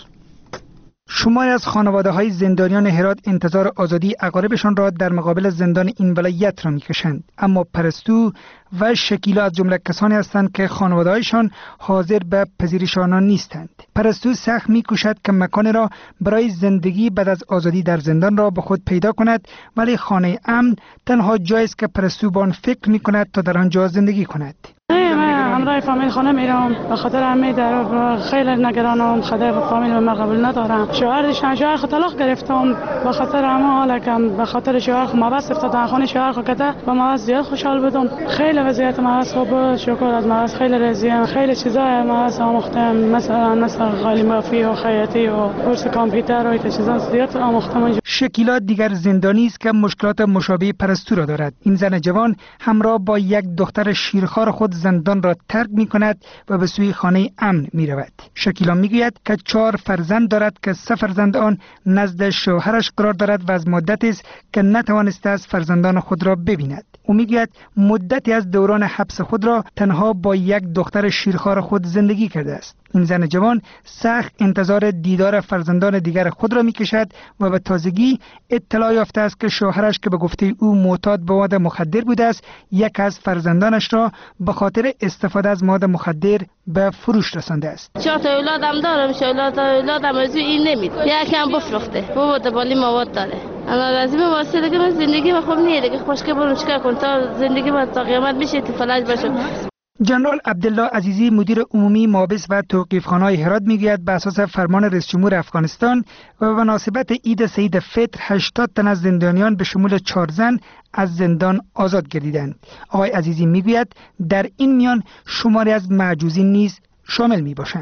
شماری از خانواده های زندانیان هرات انتظار آزادی اقاربشان را در مقابل زندان این ولایت را میکشند، اما پرستو و شکیلا از جمله کسانی هستند که خانواده هایشان حاضر به پذیرش آنان نیستند. پرستو سخت میکوشد که مکان را برای زندگی بعد از آزادی در زندان را به خود پیدا کند، ولی خانه امن تنها جایی است که پرستو به آن فکر میکند تا در آنجا زندگی کند. همراه فامیل خانه میرم، به خاطر همه در خیلی نگرانم، خاطر فامیل من قبول ندارم. شوهرشان شوهر خود طلاق گرفتم، به خاطر همه حالا که به خاطر شوهر خود موث افتادن خانه شوهر خود کده با موث زیاد خوشحال بودم. خیلی وضعیت موث خوب، شکر از موث خیلی راضیم. خیلی چیزا موث آموختم، مثلا مثلا قالی مافی و خیاطی و کورس کامپیوتر و این چیزا زیاد آموختم. شکیلا دیگر زندانی است که مشکلات مشابه پرستو را دارد. این زن جوان همراه با یک دختر شیرخوار خود زندان را ترک می کند و به سوی خانه امن می رود. شکیلا می گوید که چهار فرزند دارد که سه فرزند آن نزد شوهرش قرار دارد و از مدتی است که نتوانسته از فرزندان خود را ببیند. او می گوید مدتی از دوران حبس خود را تنها با یک دختر شیرخوار خود زندگی کرده است. این زن جوان سخت انتظار دیدار فرزندان دیگر خود را می کشد و به تازگی اطلاع یافته است که شوهرش که به گفته او معتاد به مواد مخدر بوده است، یک از فرزندانش را به خاطر استفاده از مواد مخدر به فروش رسانده است. چهار تا اولادم دارم، اولاد اولادم از این نمید، یکم بفروخته، بابا بالی مواد داره. اما لازم واسه دیگه من زندگی ما خوب نیه دیگه، خوشگل برم چیکار کنم تا زندگی ما تا قیامت بشه که فلج باشه. جنرال عبدالله عزیزی مدیر عمومی محابس و توقیفخانه‌های هرات میگوید به اساس فرمان رئیس جمهور افغانستان و به مناسبت عید سعید فطر هشتاد تن از زندانیان به شمول چهار زن از زندان آزاد گردیدند. آقای عزیزی میگوید در این میان شماری از معجوزین نیز شامل می باشند.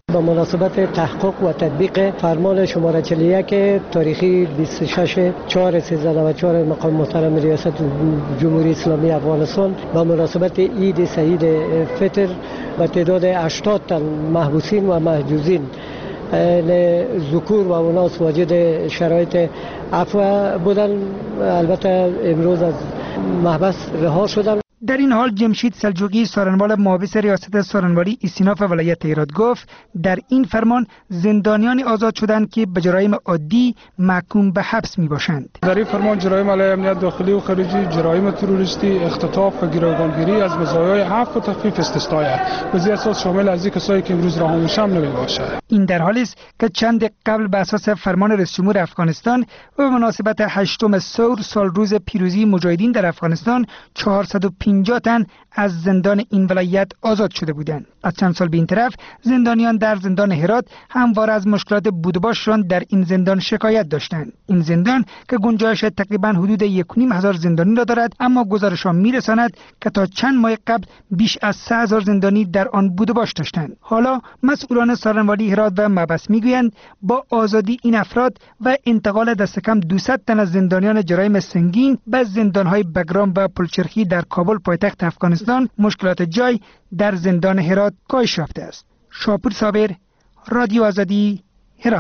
با مناسبت تحقق و تطبیق فرمان شماره چهل و یک تاریخی بیست و شش چهار سیزده و چهار مقام محترم ریاست جمهوری اسلامی افغانستان با مناسبت عید سعید فطر و تعداد هشتاد تن محبوسین و محجوزین ذکور و اناث واجد شرایط عفو بودن، البته امروز از محبس رها شدن. در این حال جمشید سلجوقی سارنوال محافظ ریاست سارنوالی ایسیناف ولایت هرات گفت در این فرمان زندانیان آزاد شدند که به جرایم عادی محکوم به حبس می باشند. در این فرمان جرایم علیه امنیت داخلی و خارجی، جرایم تروریستی، اختطاف و گروگانگیری از مزایای عفو و تخفیف استثنایی است. به اساس شامل از کسایی که امروز رها میشن نمی باشد. این در حالی است که چند قبل به اساس فرمان رئیس جمهور افغانستان و به مناسبت هشتم ثور سال روز پیروزی مجاهدین در افغانستان چهارصد و پنجاه تن از زندان این ولایت آزاد شده بودند. از چند سال به این طرف زندانیان در زندان هرات همواره از مشکلات بود و باششان در این زندان شکایت داشتند. این زندان که گنجایش تقریبا حدود یک و نیم هزار زندانی را دارد، اما گزارشان میرساند که تا چند ماه قبل بیش از سه هزار زندانی در آن بود و باش داشتند. حالا مسئولان سارنوالی هرات و مبس میگویند با آزادی این افراد و انتقال دست کم دویست تن از زندانیان جرایم سنگین به زندانهای بگرام و پلچرخی در کابل پایتخت افغانستان مشکلات جای در زندان هرات کاهش یافته است. شاپور صابر، رادیو آزادی، هرات.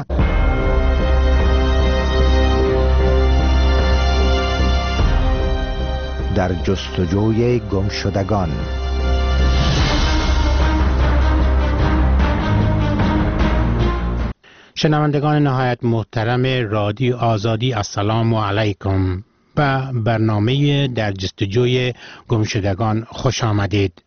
در جستجوی گمشدگان. شنوندگان نهایت محترم رادیو آزادی، السلام علیکم. به برنامه در جستجوی گمشدگان خوش آمدید.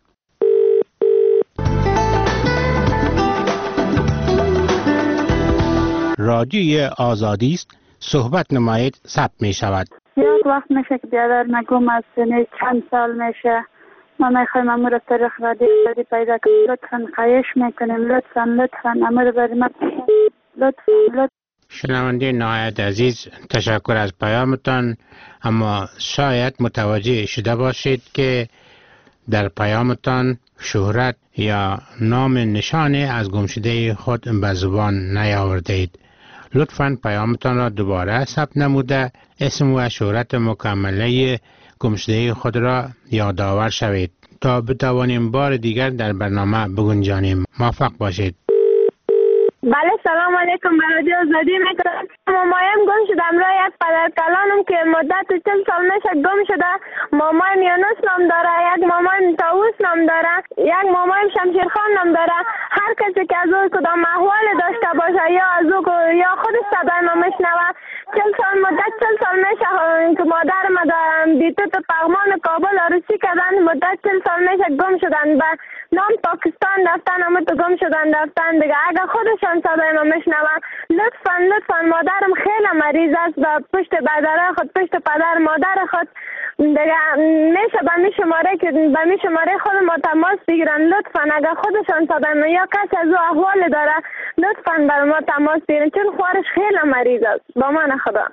رادیوی آزادی است، صحبت نمایید، ثبت می شود. یک وقت میشه که بیادر نگم از سنه چند سال میشه ما میخوایم امور طریق رادیو آزادی پیدا کنیم. لطفا خواهش میکنیم، لطفا لطفا امور بری ما لطفا لطفا. شنونده نهایت عزیز، تشکر از پیامتان، اما شاید متوجه شده باشید که در پیامتان شهرت یا نام نشانه از گمشده خود به زبان نیاوردید. لطفاً پیامتان را دوباره ثبت نموده اسم و شهرت مکمله گمشده خود را یادآور شوید تا بتوانیم بار دیگر در برنامه بگنجانیم. موفق باشید. بله، سلام علیکم. به رادیو آزادی میکنم. مامایم گم شده. امرای یک پدر کلانم که مدت چل سال میشه گم شده. مامایم یونس نام داره، یک مامایم طاووس نام داره، یک مامایم شمشیرخان نام داره. هر کسی که از او کدام احوال داشته باشه یا از او یا خودش صدای ما میشنوه، چل سال مدت چل سال میشه که مادر ما دارم بیتوت پغمان کابل عروسی کردن. مدت چل سال میشه گم شدن. به نام پاکستان رفتن، اما تو گم شدن رفتن دیگه. اگر خودشان صدای ما میشنون لطفا لطفا، مادرم خیلی مریض است و پشت بدره خود پشت پدر مادر خود دیگه میشه به می شماره که به می شماره خود ما تماس بگیرن. لطفا اگر خودشان صدای ما یا کسی از او احوال داره لطفا بر ما تماس بگیرن، چون خوارش خیلی مریض است. با من خدا.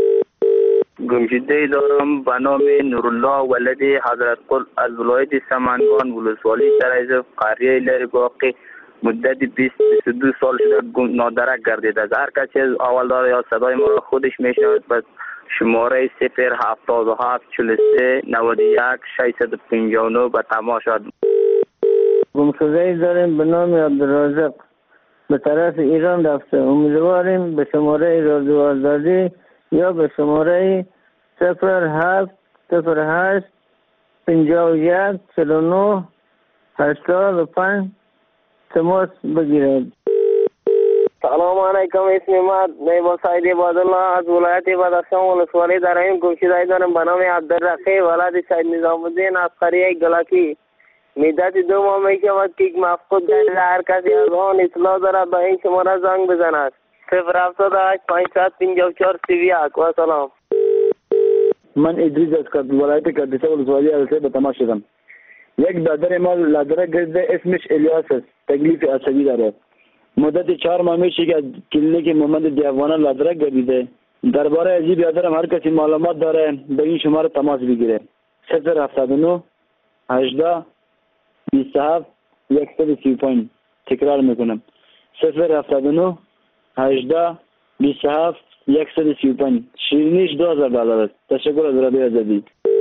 گمشده دارم به نام نورالله ولد حضرت قل از ولایت سمنگان ولسوالی سرایزف قریه لرگاقی. مدت بیست و دو سال شده نادرک گردید. از هر کسی از اول داره یا صدای ما را خودش میشنود به شماره صفر هفتاد و هفت چهل و سه نود و یک ششصد و پنجاه و نه به تماس شد. گمشده داریم به نام عبدالرازق به طرف ایران رفته. امیدواریم به شماره رادیو آزادی یا به شماره صفر هفت صفر هشت پنجاه و یک چهل و نه هشتاد و پنج تماس بگیرد. سلام علیکم. اسم من نیبا سعید عبادالله از ولایت بدخشان ولسوالی در این گمشده دارم به نام عبدالرقی ولد سید نظام الدین از قریه گلکی. مدت دو ماه می شود که مفقود گشته. هر کسی از آن اطلاع دارد به این شماره زنگ بزند. صفر هفتاد و هشت پانصد و پنجاه و چهار سی و یک. و سلام. من ادریس از ولایت کردیسه ولسوالی السه به تماس شدم. یک برادر ما لادرک گرفته، اسمش الیاس است، تکلیف عصبی داره. مدت چهار ماه میشه که از کلینیک محمد دیوانه لادرک گرفته. درباره از این برادرم هر کسی معلومات داره به این شماره تماس بگیره. صفر هفتاد و نه هجده بیست و هفت صد و سی و پنج. تکرار میکنم صفر هفتاد و نه هجده بیست و هفت صد و سی و پنج. شیرینیش دو هزار دلار است. تشکر از رادیو آزادی.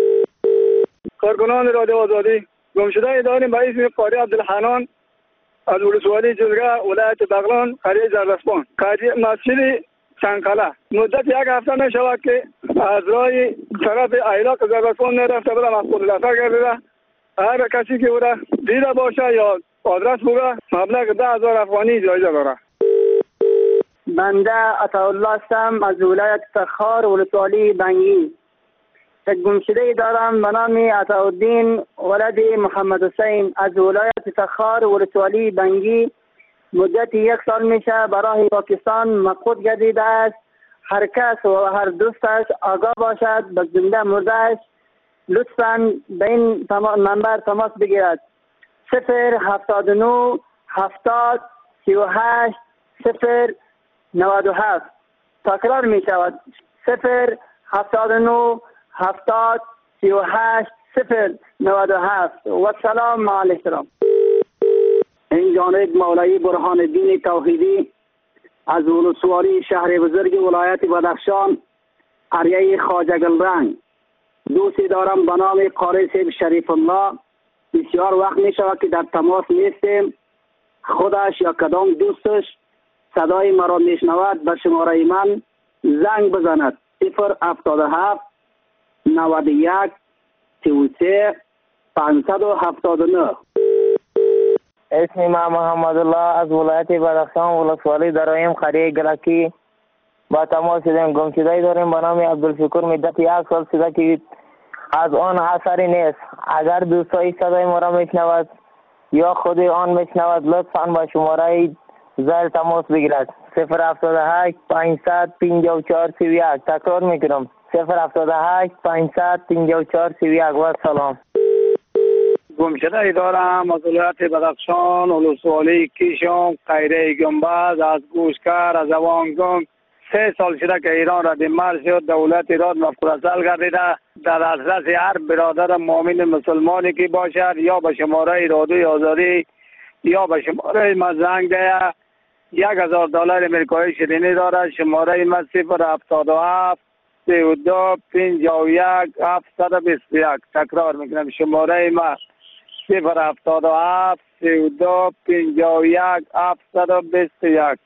کارکنان رادیو آزادی، گمشده داریم به اسم قاری عبدالحنان از ولسوالی جلگه ولایت بغلان قریه زربسپان قریه مسجد چنکله. مدت یک هفته می شود که از راه طرف ایلاق زربسپان نرفته بودم از خود لفر گردیده. هر کسی که او را دیده باشه یا آدرس بگه مبلغ ده هزار افغانی جایزه داره. بنده عطاالله هستم از ولایت تخار ولسوالی بنگی. یک گمشده دارم به نام عطاالدین ولد محمد حسین از ولایت تخار ولسوالی بنگی. مدت یک سال میشه برای پاکستان مفقود گردیده است. هر کس و هر دوستش آگاه باشد به زنده مردهش لطفاً به این منبر تماس بگیرد. صفر هفتاد و نه هفتاد سی و هشت صفر نود و هفت. تکرار می شود. صفر هفتاد و نه هفتاد سی و هشت صفر نود و هفت. و سلام مع الاحترام. این جانب مولوی برهان الدین توحیدی از ولسوالی شهر بزرگ ولایت بدخشان قریه خواجه گلرنگ. دوستی دارم به نام قاری صاحب شریف الله. بسیار وقت می شود که در تماس نیستیم. خودش یا کدام دوستش صدای مرا میشنود به شماره من زنگ بزند. صفر هفتاد و هفت نود و یک سی و سه پانصد و هفتاد و نه. اسم ما محمد الله از ولایت بدخشان ولسوالی درایم قریه گلکی با تماس شدیم. گمشده داریم به نام عبدالشکر. مدت یک سال شده که از آن اثری نیست. اگر دوستایی صدای ما را میشنود یا خود آن میشنود لطفاً با شماره زیر تماس بگیرد. صفر هفتاد و هشت پانصد پنجاه و چهار سی و یک. تکرار میکنم. صفر هفتاد و هشت پانصد پنجاه و چهار سی و یک. و سلام. گمشده دارم از ولایت بدخشان ولسوالی کیشم قریه گنبد از گوشکر از اوانگون. سه سال شده که ایران را دیمار شد. دولت ایران مفقود اصل گردیده. در دسترس هر برادر مؤمن مسلمانی که باشد یا به شماره رادیو آزادی یا به شماره ما زنگ ده. یک هزار دلار امریکایی شیرینی دارد. شماره ما صفر هفتاد و هفت سی و دو پنجاه و یک هفتصد و بیست و یک. تکرار میکنم. شماره ما صفر هفتاد و هفت سی و دو پنجاه و یک هفتصد و بیست و یک.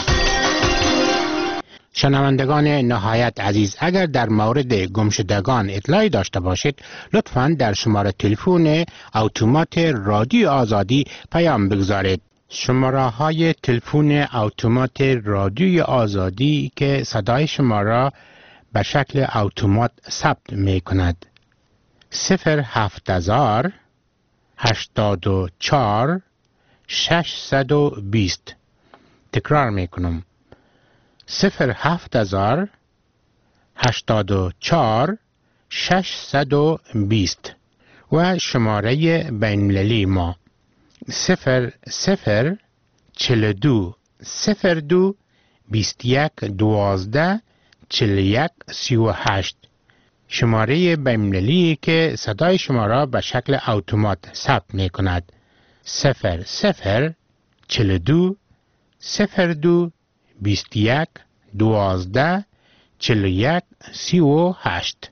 شنوندگان نهایت عزیز، اگر در مورد گمشدگان اطلاعی داشته باشید لطفاً در شماره تلفن اتومات رادیو آزادی پیام بگذارید. شماره های تلفن اتومات رادیو آزادی که صدای شما را به شکل اتومات ثبت می کند: صفر هفت هزار هشتاد و چهار ششصد و بیست. تکرار می کنم: صفر هفت هزار هشتاد و چهار ششصد و بیست. و شماره بین‌المللی ما صفر صفر چهل و دو صفر دو بیست و یک دوازده چهل و یک سی و هشت. شماره بین‌المللی که صدای شما را به شکل اتومات ثبت می کند: صفر صفر چهل و دو صفر دو بیست و یک دوازده چهل و یک سی و هشت.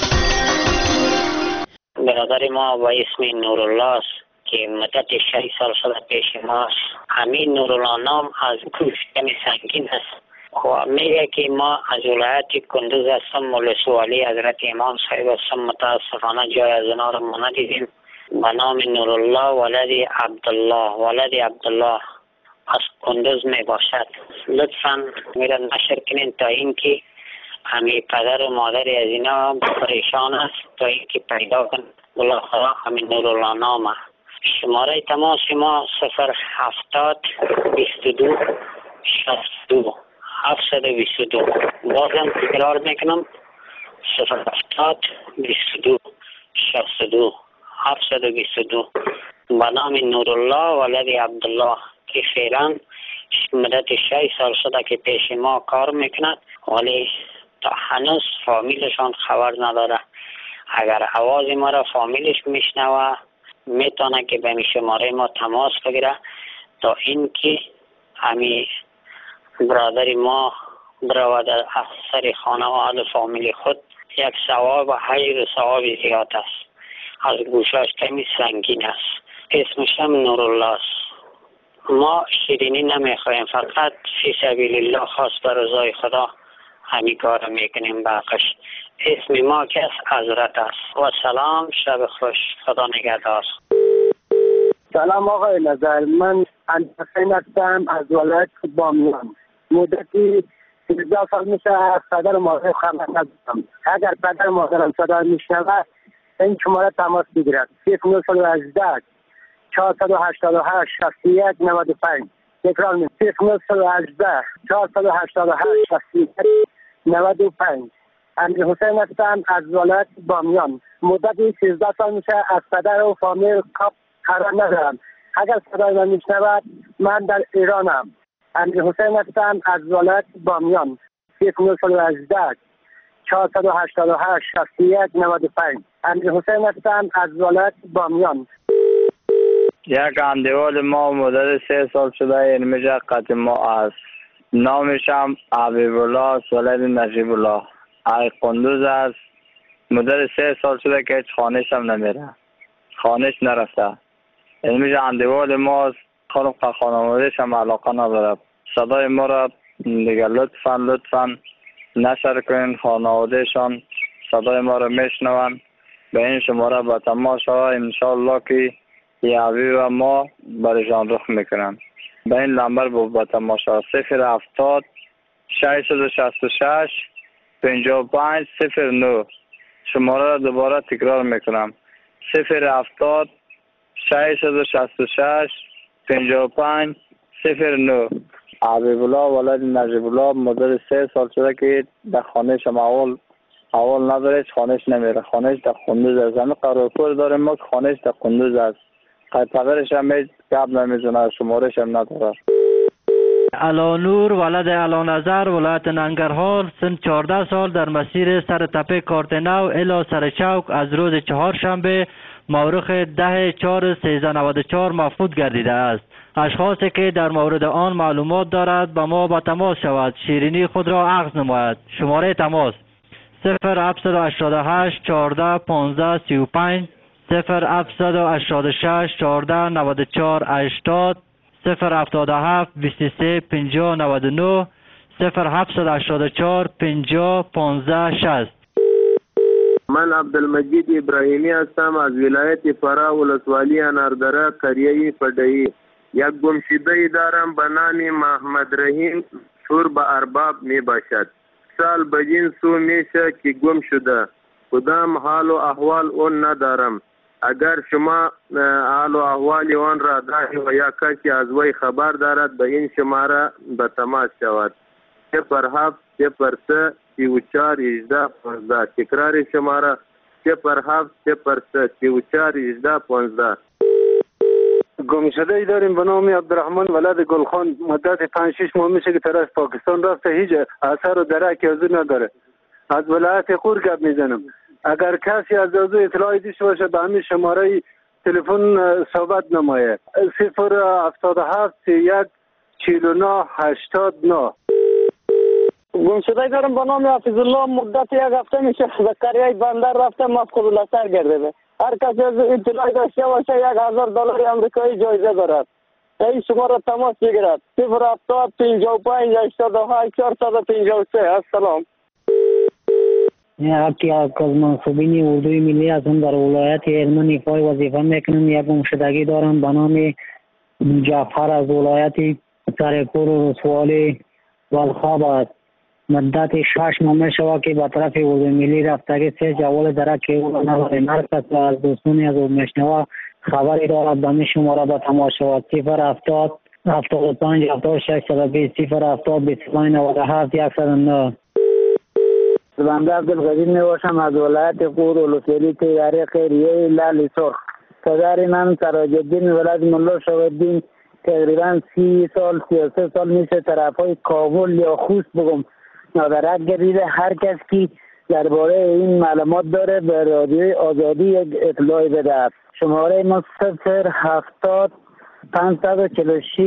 برادر ما با اسم نورالله است که مدت شش سال شده پیش ماست. همین نورالله نام از کشتن سنگین است و میگه که ما از ولایت کندوز هستم ولسوالی حضرت امام صاحب هستم. متاسفانه جای از اینا را ما ندیدیم. به نام نورالله ولد عبدالله ولد عبدالله از کندوز می باشد. لطفاً میرا نشر کنین تا اینکه همی پدر و مادر از اینا پریشان است تا اینکه پیدا کن. بالاخره همین نورالله نامه. شماره تماس ما صفر هفتاد بیست و دو شصت و دو هفتصد و بیست و دو. بازم تکرار میکنم: صفر هفتاد بیست و دو شصت و دو هفتصد و بیست و دو. به نام نورالله ولد عبدالله که فعلا مدت شش سال شده که پیش ما کار میکند ولی تا هنوز فامیلشان خبر نداره. اگر آواز ما را فامیلش میشنوه میتونه که به شماره ما تماس بگیره تا اینکه همی برادر ما برود از سر خانواده و فامیل خود یک ثواب و حجر و ثواب زیاد است. از گوشاش کمی سنگین است. اسمش هم نورالله است. ما شیرینی نمیخوایم، فقط فی سبیل الله خاص بر رضای خدا همین کار میکنیم. باقیش اسم ما که حضرت است. و سلام، شب خوش، خدا نگهدار. سلام آقای نظر، من حسین هستم از ولایت بامیان. مدتی سیزده سال میشه از پدر و مادر خبر ندارم. اگر پدر و مادرم صدا میشنود این شماره تماس بگیرد. صفر نه یک هشت چهارصد و هشتاد و هشت شصت و یک نود و پنج. تکرار می صفر نه یک هشت چهارصد و هشتاد و هشت شصت و یک نود و پنج. امیر حسین هستم از ولایت بامیان. مدتی سیزده سال میشه از پدر و فامیل خبر ندارم. اگر صدای من میشنود من در ایرانم. امیر حسین هستم از ولایت بامیان. صفر نه یک هشت چهارصد و هشتاد و هشت شصت و یک نود و پنج. امیر حسین هستم از ولایت بامیان. یک اندیوال ما مدت سه سال شده اینمیجه قطع ما است. نامش هم حبیب الله است، ولد نجیب الله. ای قندوز است. مدت سه سال شده که هیچ خانهش هم نمیره. خانهش نرفته. اینمیجه اندیوال ما است. خلق خانوادهش هم علاقه نداره. صدای ما را دیگه لطفا لطفا نشر کنین. خانوادهشان صدای ما را میشنون. به این شماره با تماشا انشاءالله که یه حبیب ما برشان رخ میکنن. به این نمبر با تماشا صفر هفتاد ششصد و شصت و شش پنجاه و پنج صفر نه. شماره را دوباره تکرار میکنم. صفر هفتاد ششصد و شصت و شش پنجاه و پنج صفر نه. حبیب الله ولد نجیب الله مدت سه سال شده که در خانهش هم اول اول نداره، خانهش نمیره. خانهش در قندوز است. همه قرارپور داریم ما که خانهش در قندوز است. قطعهش هم هیچ گپ نمیزنه، شمارش هم نداره. علانور ولد علانظر ولایت ننگرهار، سن چهارده سال، در مسیر سر تپه کارتنو الی سر چوک از روز چهارشنبه مورخ ده چهار سیزده نود و چهار مفقود گردیده است. اشخاصی که در مورد آن معلومات دارد با ما با تماس شود. شیرینی خود را عکس نماید. شماره تماس صفر هفتصد و هشتاد و هشت چهارده پانزده سی و پنج صفر هفتصد و هشتاد و شش چهارده نود و چهار هشتاد صفر هفتاد و هفت بیست و سه پنجاه نود و نه صفر هفتصد و هشتاد و چهار پنجاه پانزده شصت. من عبدالمجید ابراهیمی هستم از ولایت فرا ولسوالی اناردره قریه فدایی. یک گمشده دارم به نام محمد رحیم، شور به ارباب می باشد. سال بدین سو میشه که گم شده. کدام حال و احوال اون ندارم. اگر شما حال و احوال اون را دارید و یا کسی از وی خبر دارد به این شماره به تماس شود. صفر هفت صفر سه سی و چهار هجده پانزده. تکرار شماره صفر هفت صفر سه سی و چهار هجده پانزده. گمشده ای داریم به نام عبدالرحمن ولد گلخان. مدت پنج شش ماه میشه که طرف پاکستان رفته، هیچ اثر و درکی از اون نداره. از ولایت قور گپ میزنم. اگر کسی از او اطلاعی داشته باشه به همین شماره تلفن صحبت نمایه. صفر هفتاد و هفت سی و یک چهل و نه هشتاد و نه. گمشده دارم به نام حافظ الله. مدت یک هفته میشه به قریه بندر رفته، مفقود البصر گردیده. هر کسی از اطلاعی داشته باشه یک هزار دلار امریکایی جایزه دارد. این شما را تماس بگیرد. صفر هفتاد پنجاه و پنج هشتاد و هشت چهارصد و پنجاه و سه. السلام. یکی از منصوبین اردوی ملی هستم، در ولایت هلمند ایفای وظیفه میکنم. یک گمشدگی دارم به نام جعفر از ولایت سرپور و رسوالی والخاب است. مدت شش ماه شود که به طرف اردوی ملی رفتگی سه جوال درک او را نداریم. هر کس از دوستانی از او میشنوه خبری دارد به می شماره به تماس شود. صفر هفتاد هفتاد و پنج هفتاد و شش صد و بیست صفر هفتاد بیست و پنج نود و هفت صد و نه. بنده عبدالقدیر میباشم از ولایت قور ولسوالی تیاره خیریه لال سرخ. پدر من سراج الدین ولد ملا شاهدین تقریبا سی سال سی و سه سال میشه طرف های کابل یا خوست بگم نادرک گردیده. هر کس که درباره این معلومات داره به رادیوی آزادی یک اطلاعی بده. شماره ما صفر هفتاد پانصد و چهل و شش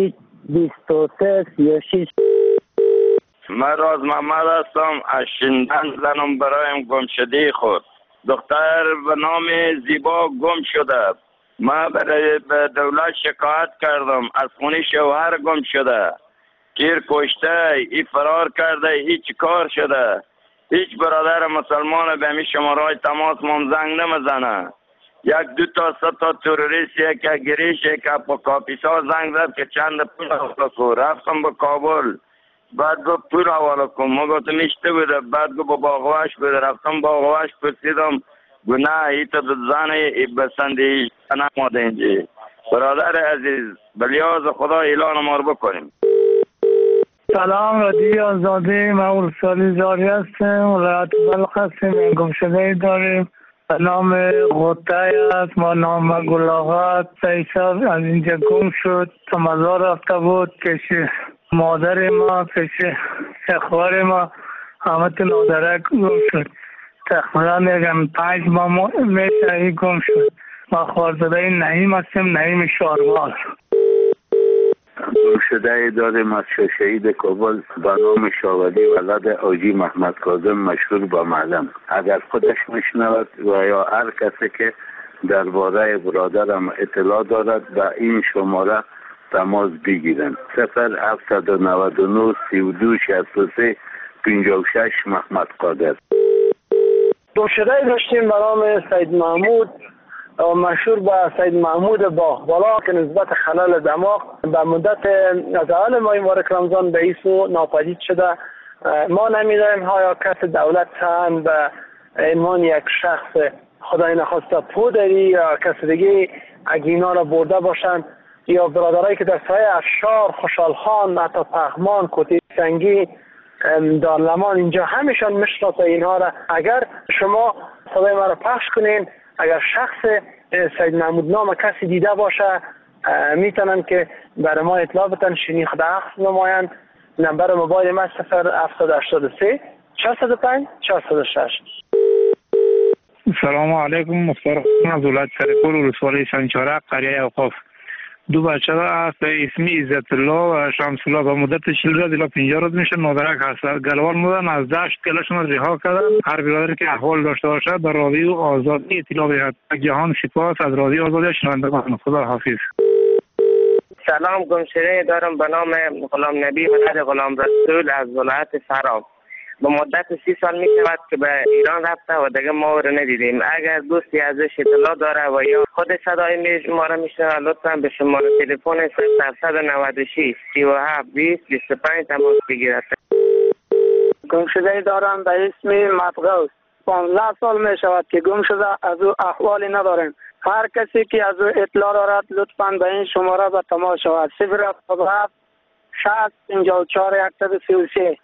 بیست و سه سی و شش. من راز محمد هستم. از شیندن زنم برایم گم شده خود. دختر به نام زیبا گم شده. من برای به دولت شکایت کردم. از خونه شوهر گم شده. گیر کشته، ای فرار کرده، هیچ کار شده. هیچ برادر مسلمان به همی شمارهای تماس مام زنگ نمیزنه. یک دو تا سه تا تروریست یک گریش یک با کاپیسا زنگ زد که چند پول حواله کن. رفتم به کابل. بعد گفت پول حواله کن. ما گفتم اشته بوده. بعد گفت با باغواش بوده. رفتم باغواش پرسیدم گو نه ای تا زن ای بسندی نماده اینجا. برادر عزیز بلیاز خدا اعلان ما رو بکنیم. سلام رادیو آزادی. من ولسوالی زاری هستم. ولایت بلخ هستیم. گم شده ای داریم به نام غطه است. ما نام گلاغت سیصاب از اینجا گم شد. تا مزار رفته بود. پیش مادر ما، پیش سخوار ما، همه تو نادرک گم شد. تقریبا میگم پنج ماه میشه ای گم شد. ما خوارزاده نعیم هستیم. نعیم شارمال. گم شده ای داریم از شهید کابل به نام شاولی ولد آجی محمد کاظم مشهور با معلم. اگر خودش میشنود و یا هر کسی که درباره برادرم اطلاع دارد به این شماره تماس بگیرند. صفر هفت نه نه سی و دو شصت و سه پنجاه و شش محمد قادر. گم شده ای داشتیم به نام سید محمود مشهور با سید محمود باغبالا که نسبت خلال دماغ به مدت از اول ماه مبارک رمضان به ایسو ناپدید شده. ما نمیدانیم ها کس دولت هم به عنوان یک شخص خدای نخواسته پودری یا کس دیگه اگینا را برده باشند یا برادرایی که در سایه افشار، خوشحال خان، حتی پهمان، کوتی سنگی، دارلمان اینجا همیشان مشناسه اینها را. اگر شما صدای ما را پخش کنین، اگر شخص سید محمود نام کسی دیده باشه میتونن که برای ما اطلاع بدن، شنیخت اخذ نمایند. نمبر موبایل ما صفر هفت هشت سه چهارصد و پنج چهارصد و شش. سلام علیکم. مختار از ولایت سرپور ولسوالی سنچارق قریه اوقاف. دو بچه هست اسمی عزت الله و شمس الله به مدت چهل روز الی پنجاه روز میشه نادرک هست. گلوان بودن از دشت کلشون رها کردن. هر برادری که احوال داشته باشد به رادیو آزادی اطلاع بدهد. جهان سپاس از رادیو آزادی. شنوندگان خدا حافظ. سلام. گم شده دارم به نام غلام نبی ولد غلام رسول از ولایت فرا. به مدت سی سال می شود که به ایران رفته و دیگه ما رو ندیدیم. اگر دوستی ازش اطلاع داره و یا خود صدای ما را میشنوه لطفا به شماره تلفن صفر هفت نه شش سی و هفت بیست بیست و پنج تماس بگیرد. گم شده دارم به اسم مطغوس. پانزده سال می شود که گم شده. از او احوالی نداریم. هر کسی که از او اطلاع دارد لطفا به این شماره به تماس شود. صفر هفت هفت شصت پنجاه و چهار صد و سی و سه.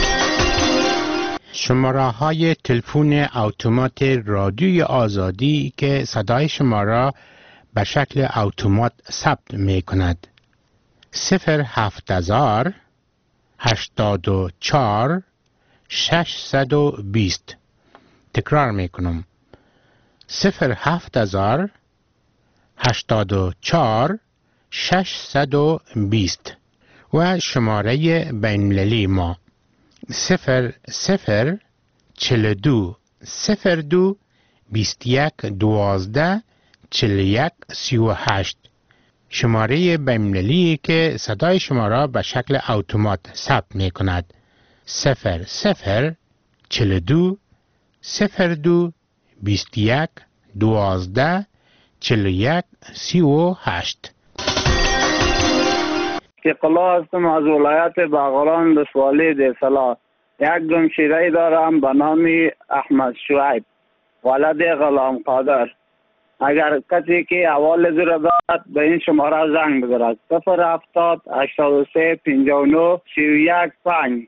شماره های تلفن اتومات رادیوی آزادی که صدای شما را به شکل اتومات ثبت می کند. صفر هفت هزار هشتاد و چهار ششصد و بیست. تکرار می کنم. صفر هفت هزار هشتاد و چهار ششصد و بیست و شماره بین‌المللی ما صفر صفر چل دو صفر دو بیست یک دوازده چل یک سی و هشت. شماره بین‌المللی که صدای شما را به شکل اتومات ثبت می کند. صفر صفر چل دو صفر دو بیست یک دوازده چل یک سی و هشت. اقلا هستم از ولایت بغلان ولسوالی دیسلا. یک گم شده دارم به نام احمد شعیب ولد غلام قادر. اگر کسی که احوال زیر دارد به این شماره زنگ بزند. صفر هفتاد هشتاد و سه پنجاه و نه سی و یک پنج.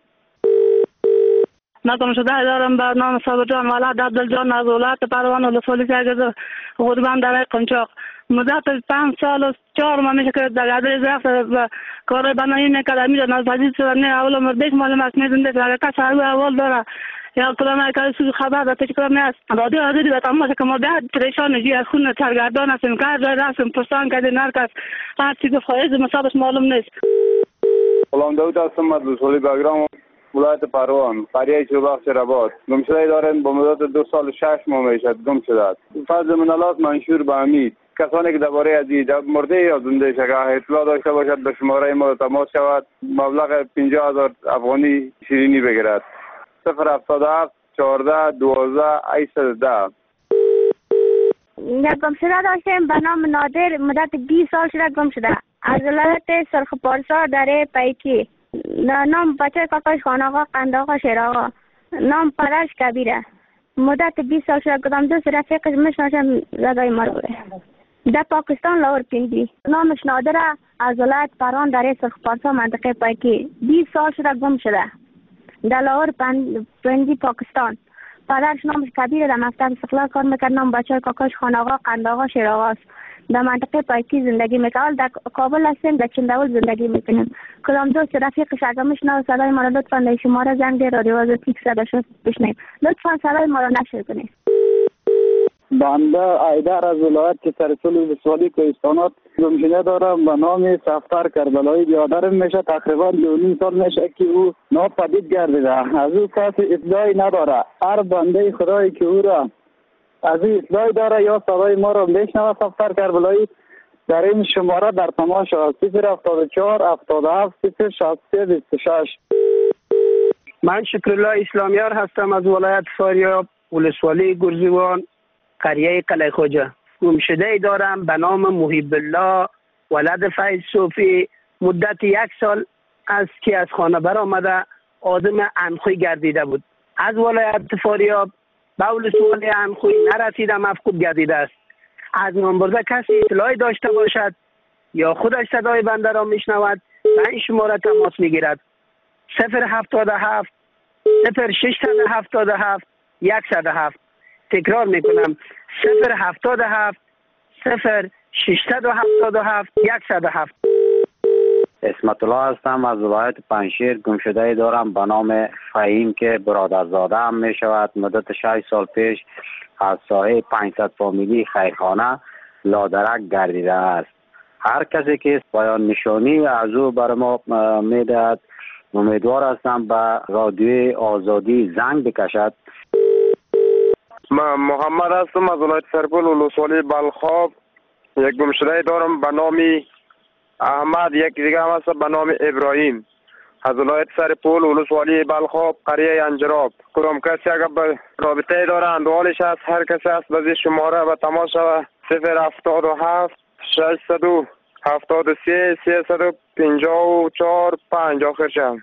من گم شده دارم به نام صابر جان ولد عبدالجان از ولایت پروان ولسوالی سرگرد غربان در قنچاق. مدت پنج سال و چهار ماه میشه که در عدل رفت و کار بنایی میکرد. میدون از حدیث نه اول عمر بیش معلوم است میدونده که اگر کسی هر اول داره یا کلمه که سوی خبر داده که کلمه است رادیو آزادی به تماس که ما بعد پریشان جی از خون سرگردان هستیم. کار رفتیم پرسان کردیم هر کس هر چی گفت خواهید مصابش معلوم نیست. غلام داود هستم از لسوالی بگرام ولایت پروان قریه چوبخش رباط. گم شده دارن با مدت دو سال و شش ماه میشد گم شده. فضل منالات منشور به امید. کسانی که درباره از مرده یا زنده شده اطلاع داشته باشد به شماره ما تماس شود. مبلغ پنجاه هزار افغانی شیرینی بگیرد. صفر هفتاد و هفت چهارده دوازده هشتصد و ده. یک گم شده داشتیم به نام نادر مدت بیست سال شده گم شده از ولایت سرخ پارسا دره پیکی. نام بچه کاکاش خان آقا قند آقا شیر آقا. نام پدرش کبیره. مدت بیست سال شده کدام دوست رفیقش مشناشم زدای ما رو بره در پاکستان لاهور پیندی. نامش نادره از ولایت پروان دره سرخ پارسا منطقه پیکی. بیست سال شده گم شده در لاهور پیندی پاکستان. پدرش نامش کبیره در مکتب استقلال کار میکرد. نام بچه کاکاش خان آقا قند آقا شیر آقا است. در منطقه پایکی زندگی میکنم. در کابل هستیم در چنداول زندگی میکنیم. کدام دوست رفیقش اگر میشنوه صدای ما را لطفا در شماره زنگ رادیو آزادی صدا شد بشنویم. لطفا صدای ما را نشر کنید. بنده ایدر از ولایت سرسول ولسوالی کوهستانات گمشده دارم به نام سفتر کربلایی. بیادرم میشه تقریبا دو نیم سال میشه که او ناپدید گردیده. از او کسی اطلاعی نداره. هر بنده خدایی که او را از این اطلاعی داره یا صدای ما را بشنوه سفتر کربلایی در این شماره در تماس شود. صفر هفتاد و چهار هفتاد و هفت صفر شصت و سه بیست و شش. من شکرالله اسلامیار هستم از ولایت فاریاب ولسوالی گرزیوان قریه قلعه خوجه. گمشده ای دارم به نام محب الله ولد فیض صوفی. مدت یک سال است که از خانه برآمده آدم انخوی گردیده بود. از ولایت فاریاب به ولسوالی انخوی نرسیده مفقود گردیده است. از نامبرده کسی اطلاعی داشته باشد یا خودش صدای بنده را میشنود به این شماره تماس میگیرد. صفر هفتاد و هفت صفر ششصد و هفتاد و هفت صد و هفت. تکرار میکنم صفر هفتاد و هفت صفر ششصد و هفتاد و هفت صد و هفت. اسمت الله هستم از ولایت پنجشیر. گمشده دارم به نام فهیم که برادرزاده هم می شود. مدت شش سال پیش از ساحه پانصد فامیلی خیرخانه لادرک گردیده است. هر کسی که پایان نشانی از او بر ما می دهد امیدوار هستم به رادیوی آزادی زنگ بکشد. من محمد هستم از ولایت سرپل ولسوالی بلخاب. یک گمشده دارم به نام احمد. یک دیگه هم هست به نام ابراهیم از ولایت سرپل ولسوالی بلخاب قریه انجراب. کدام کسی اگر به رابطه داره اندوالش هست هر کسی هست به شماره به تماس شود. صفر هفتاد و هفت ششصد و هفتاد و سه سیصد و پنجاه و چهار پنج آخر شد.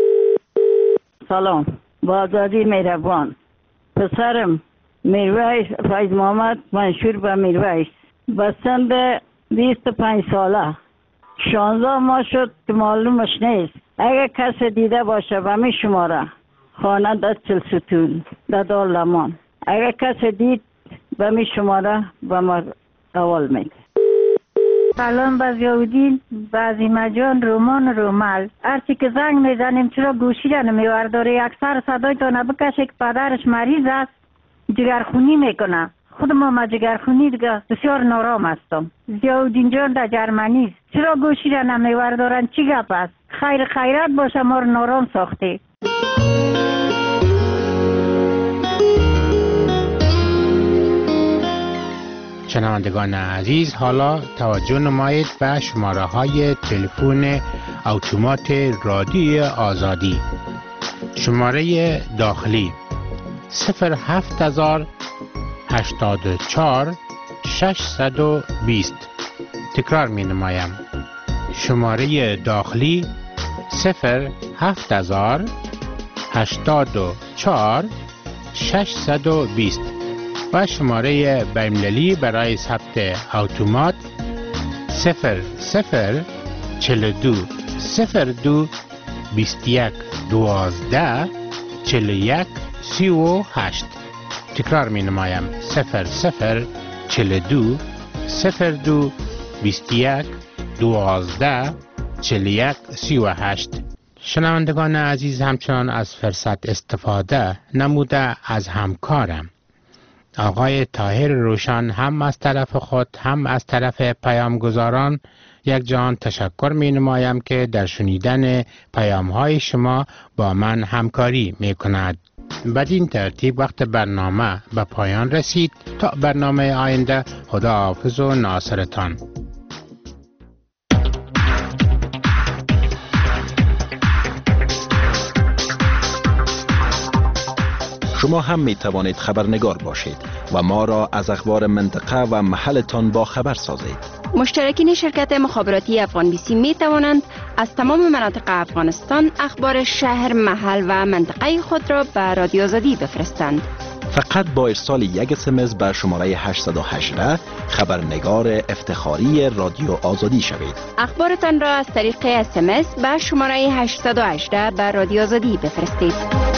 سلام با آزادی مهربان. پسرم میرویس فیض محمد منشور به میرویس به سن بیست و پنج ساله شانزده ماه شد که معلومش نیست. اگر کسی دیده باشه به می شماره خانه در چل ستون در دار لمان. اگر کسی دید به می شماره به ما اول میده. سلام به ضیاءالدین بعضی مجان رومان رومل. هرچی که زنگ میزنیم چرا گوشی را نمیورداره؟ اکثر صدایتان بکشه که پدرش مریض است جگرخونی میکنه. خود ما ما جگرخونی دیگه بسیار نارام هستم. ضیاءالدین جان در جرمنی است. چرا گوشی را نمیوردارن؟ چی گپ است؟ خیر خیرات باشه ما رو نارام ساخته. شنوندگان عزیز حالا توجه نمایید به شماره های تلفن اتومات رادیو آزادی. شماره داخلی صفر هفت هزار هشتاد و چهار ششصد و بیست. تکرار می نمایم. شماره داخلی صفر هفت هزار هشتاد و چهار ششصد و بیست و شماره بین‌المللی برای ثبت اتومات صفر صفر چهل و دو صفر دو بیست و یک دوازده چهل و یک سی و هشت. تکرار می نمایم صفر صفر چهل و دو صفر دو بیست و یک دوازده چهل و یک سی و هشت. شنوندگان عزیز همچنان از فرصت استفاده نموده از همکارم آقای طاهر روشن هم از طرف خود هم از طرف پیامگزاران یک جان تشکر می نمایم که در شنیدن پیام های شما با من همکاری می کند. بدین ترتیب وقت برنامه به پایان رسید. تا برنامه آینده، خدا حافظ و ناصرتان. شما هم می توانید خبرنگار باشید و ما را از اخبار منطقه و محلتان با خبر سازید. مشترکین شرکت مخابراتی افغان بی سی می توانند از تمام مناطق افغانستان اخبار شهر، محل و منطقه خود را به رادیو آزادی بفرستند. فقط با ارسال یک اس ام اس به شماره هشت یک هشت خبرنگار افتخاری رادیو آزادی شوید. اخبارتان را از طریق اس ام اس به شماره هشت یک هشت به رادیو آزادی بفرستید.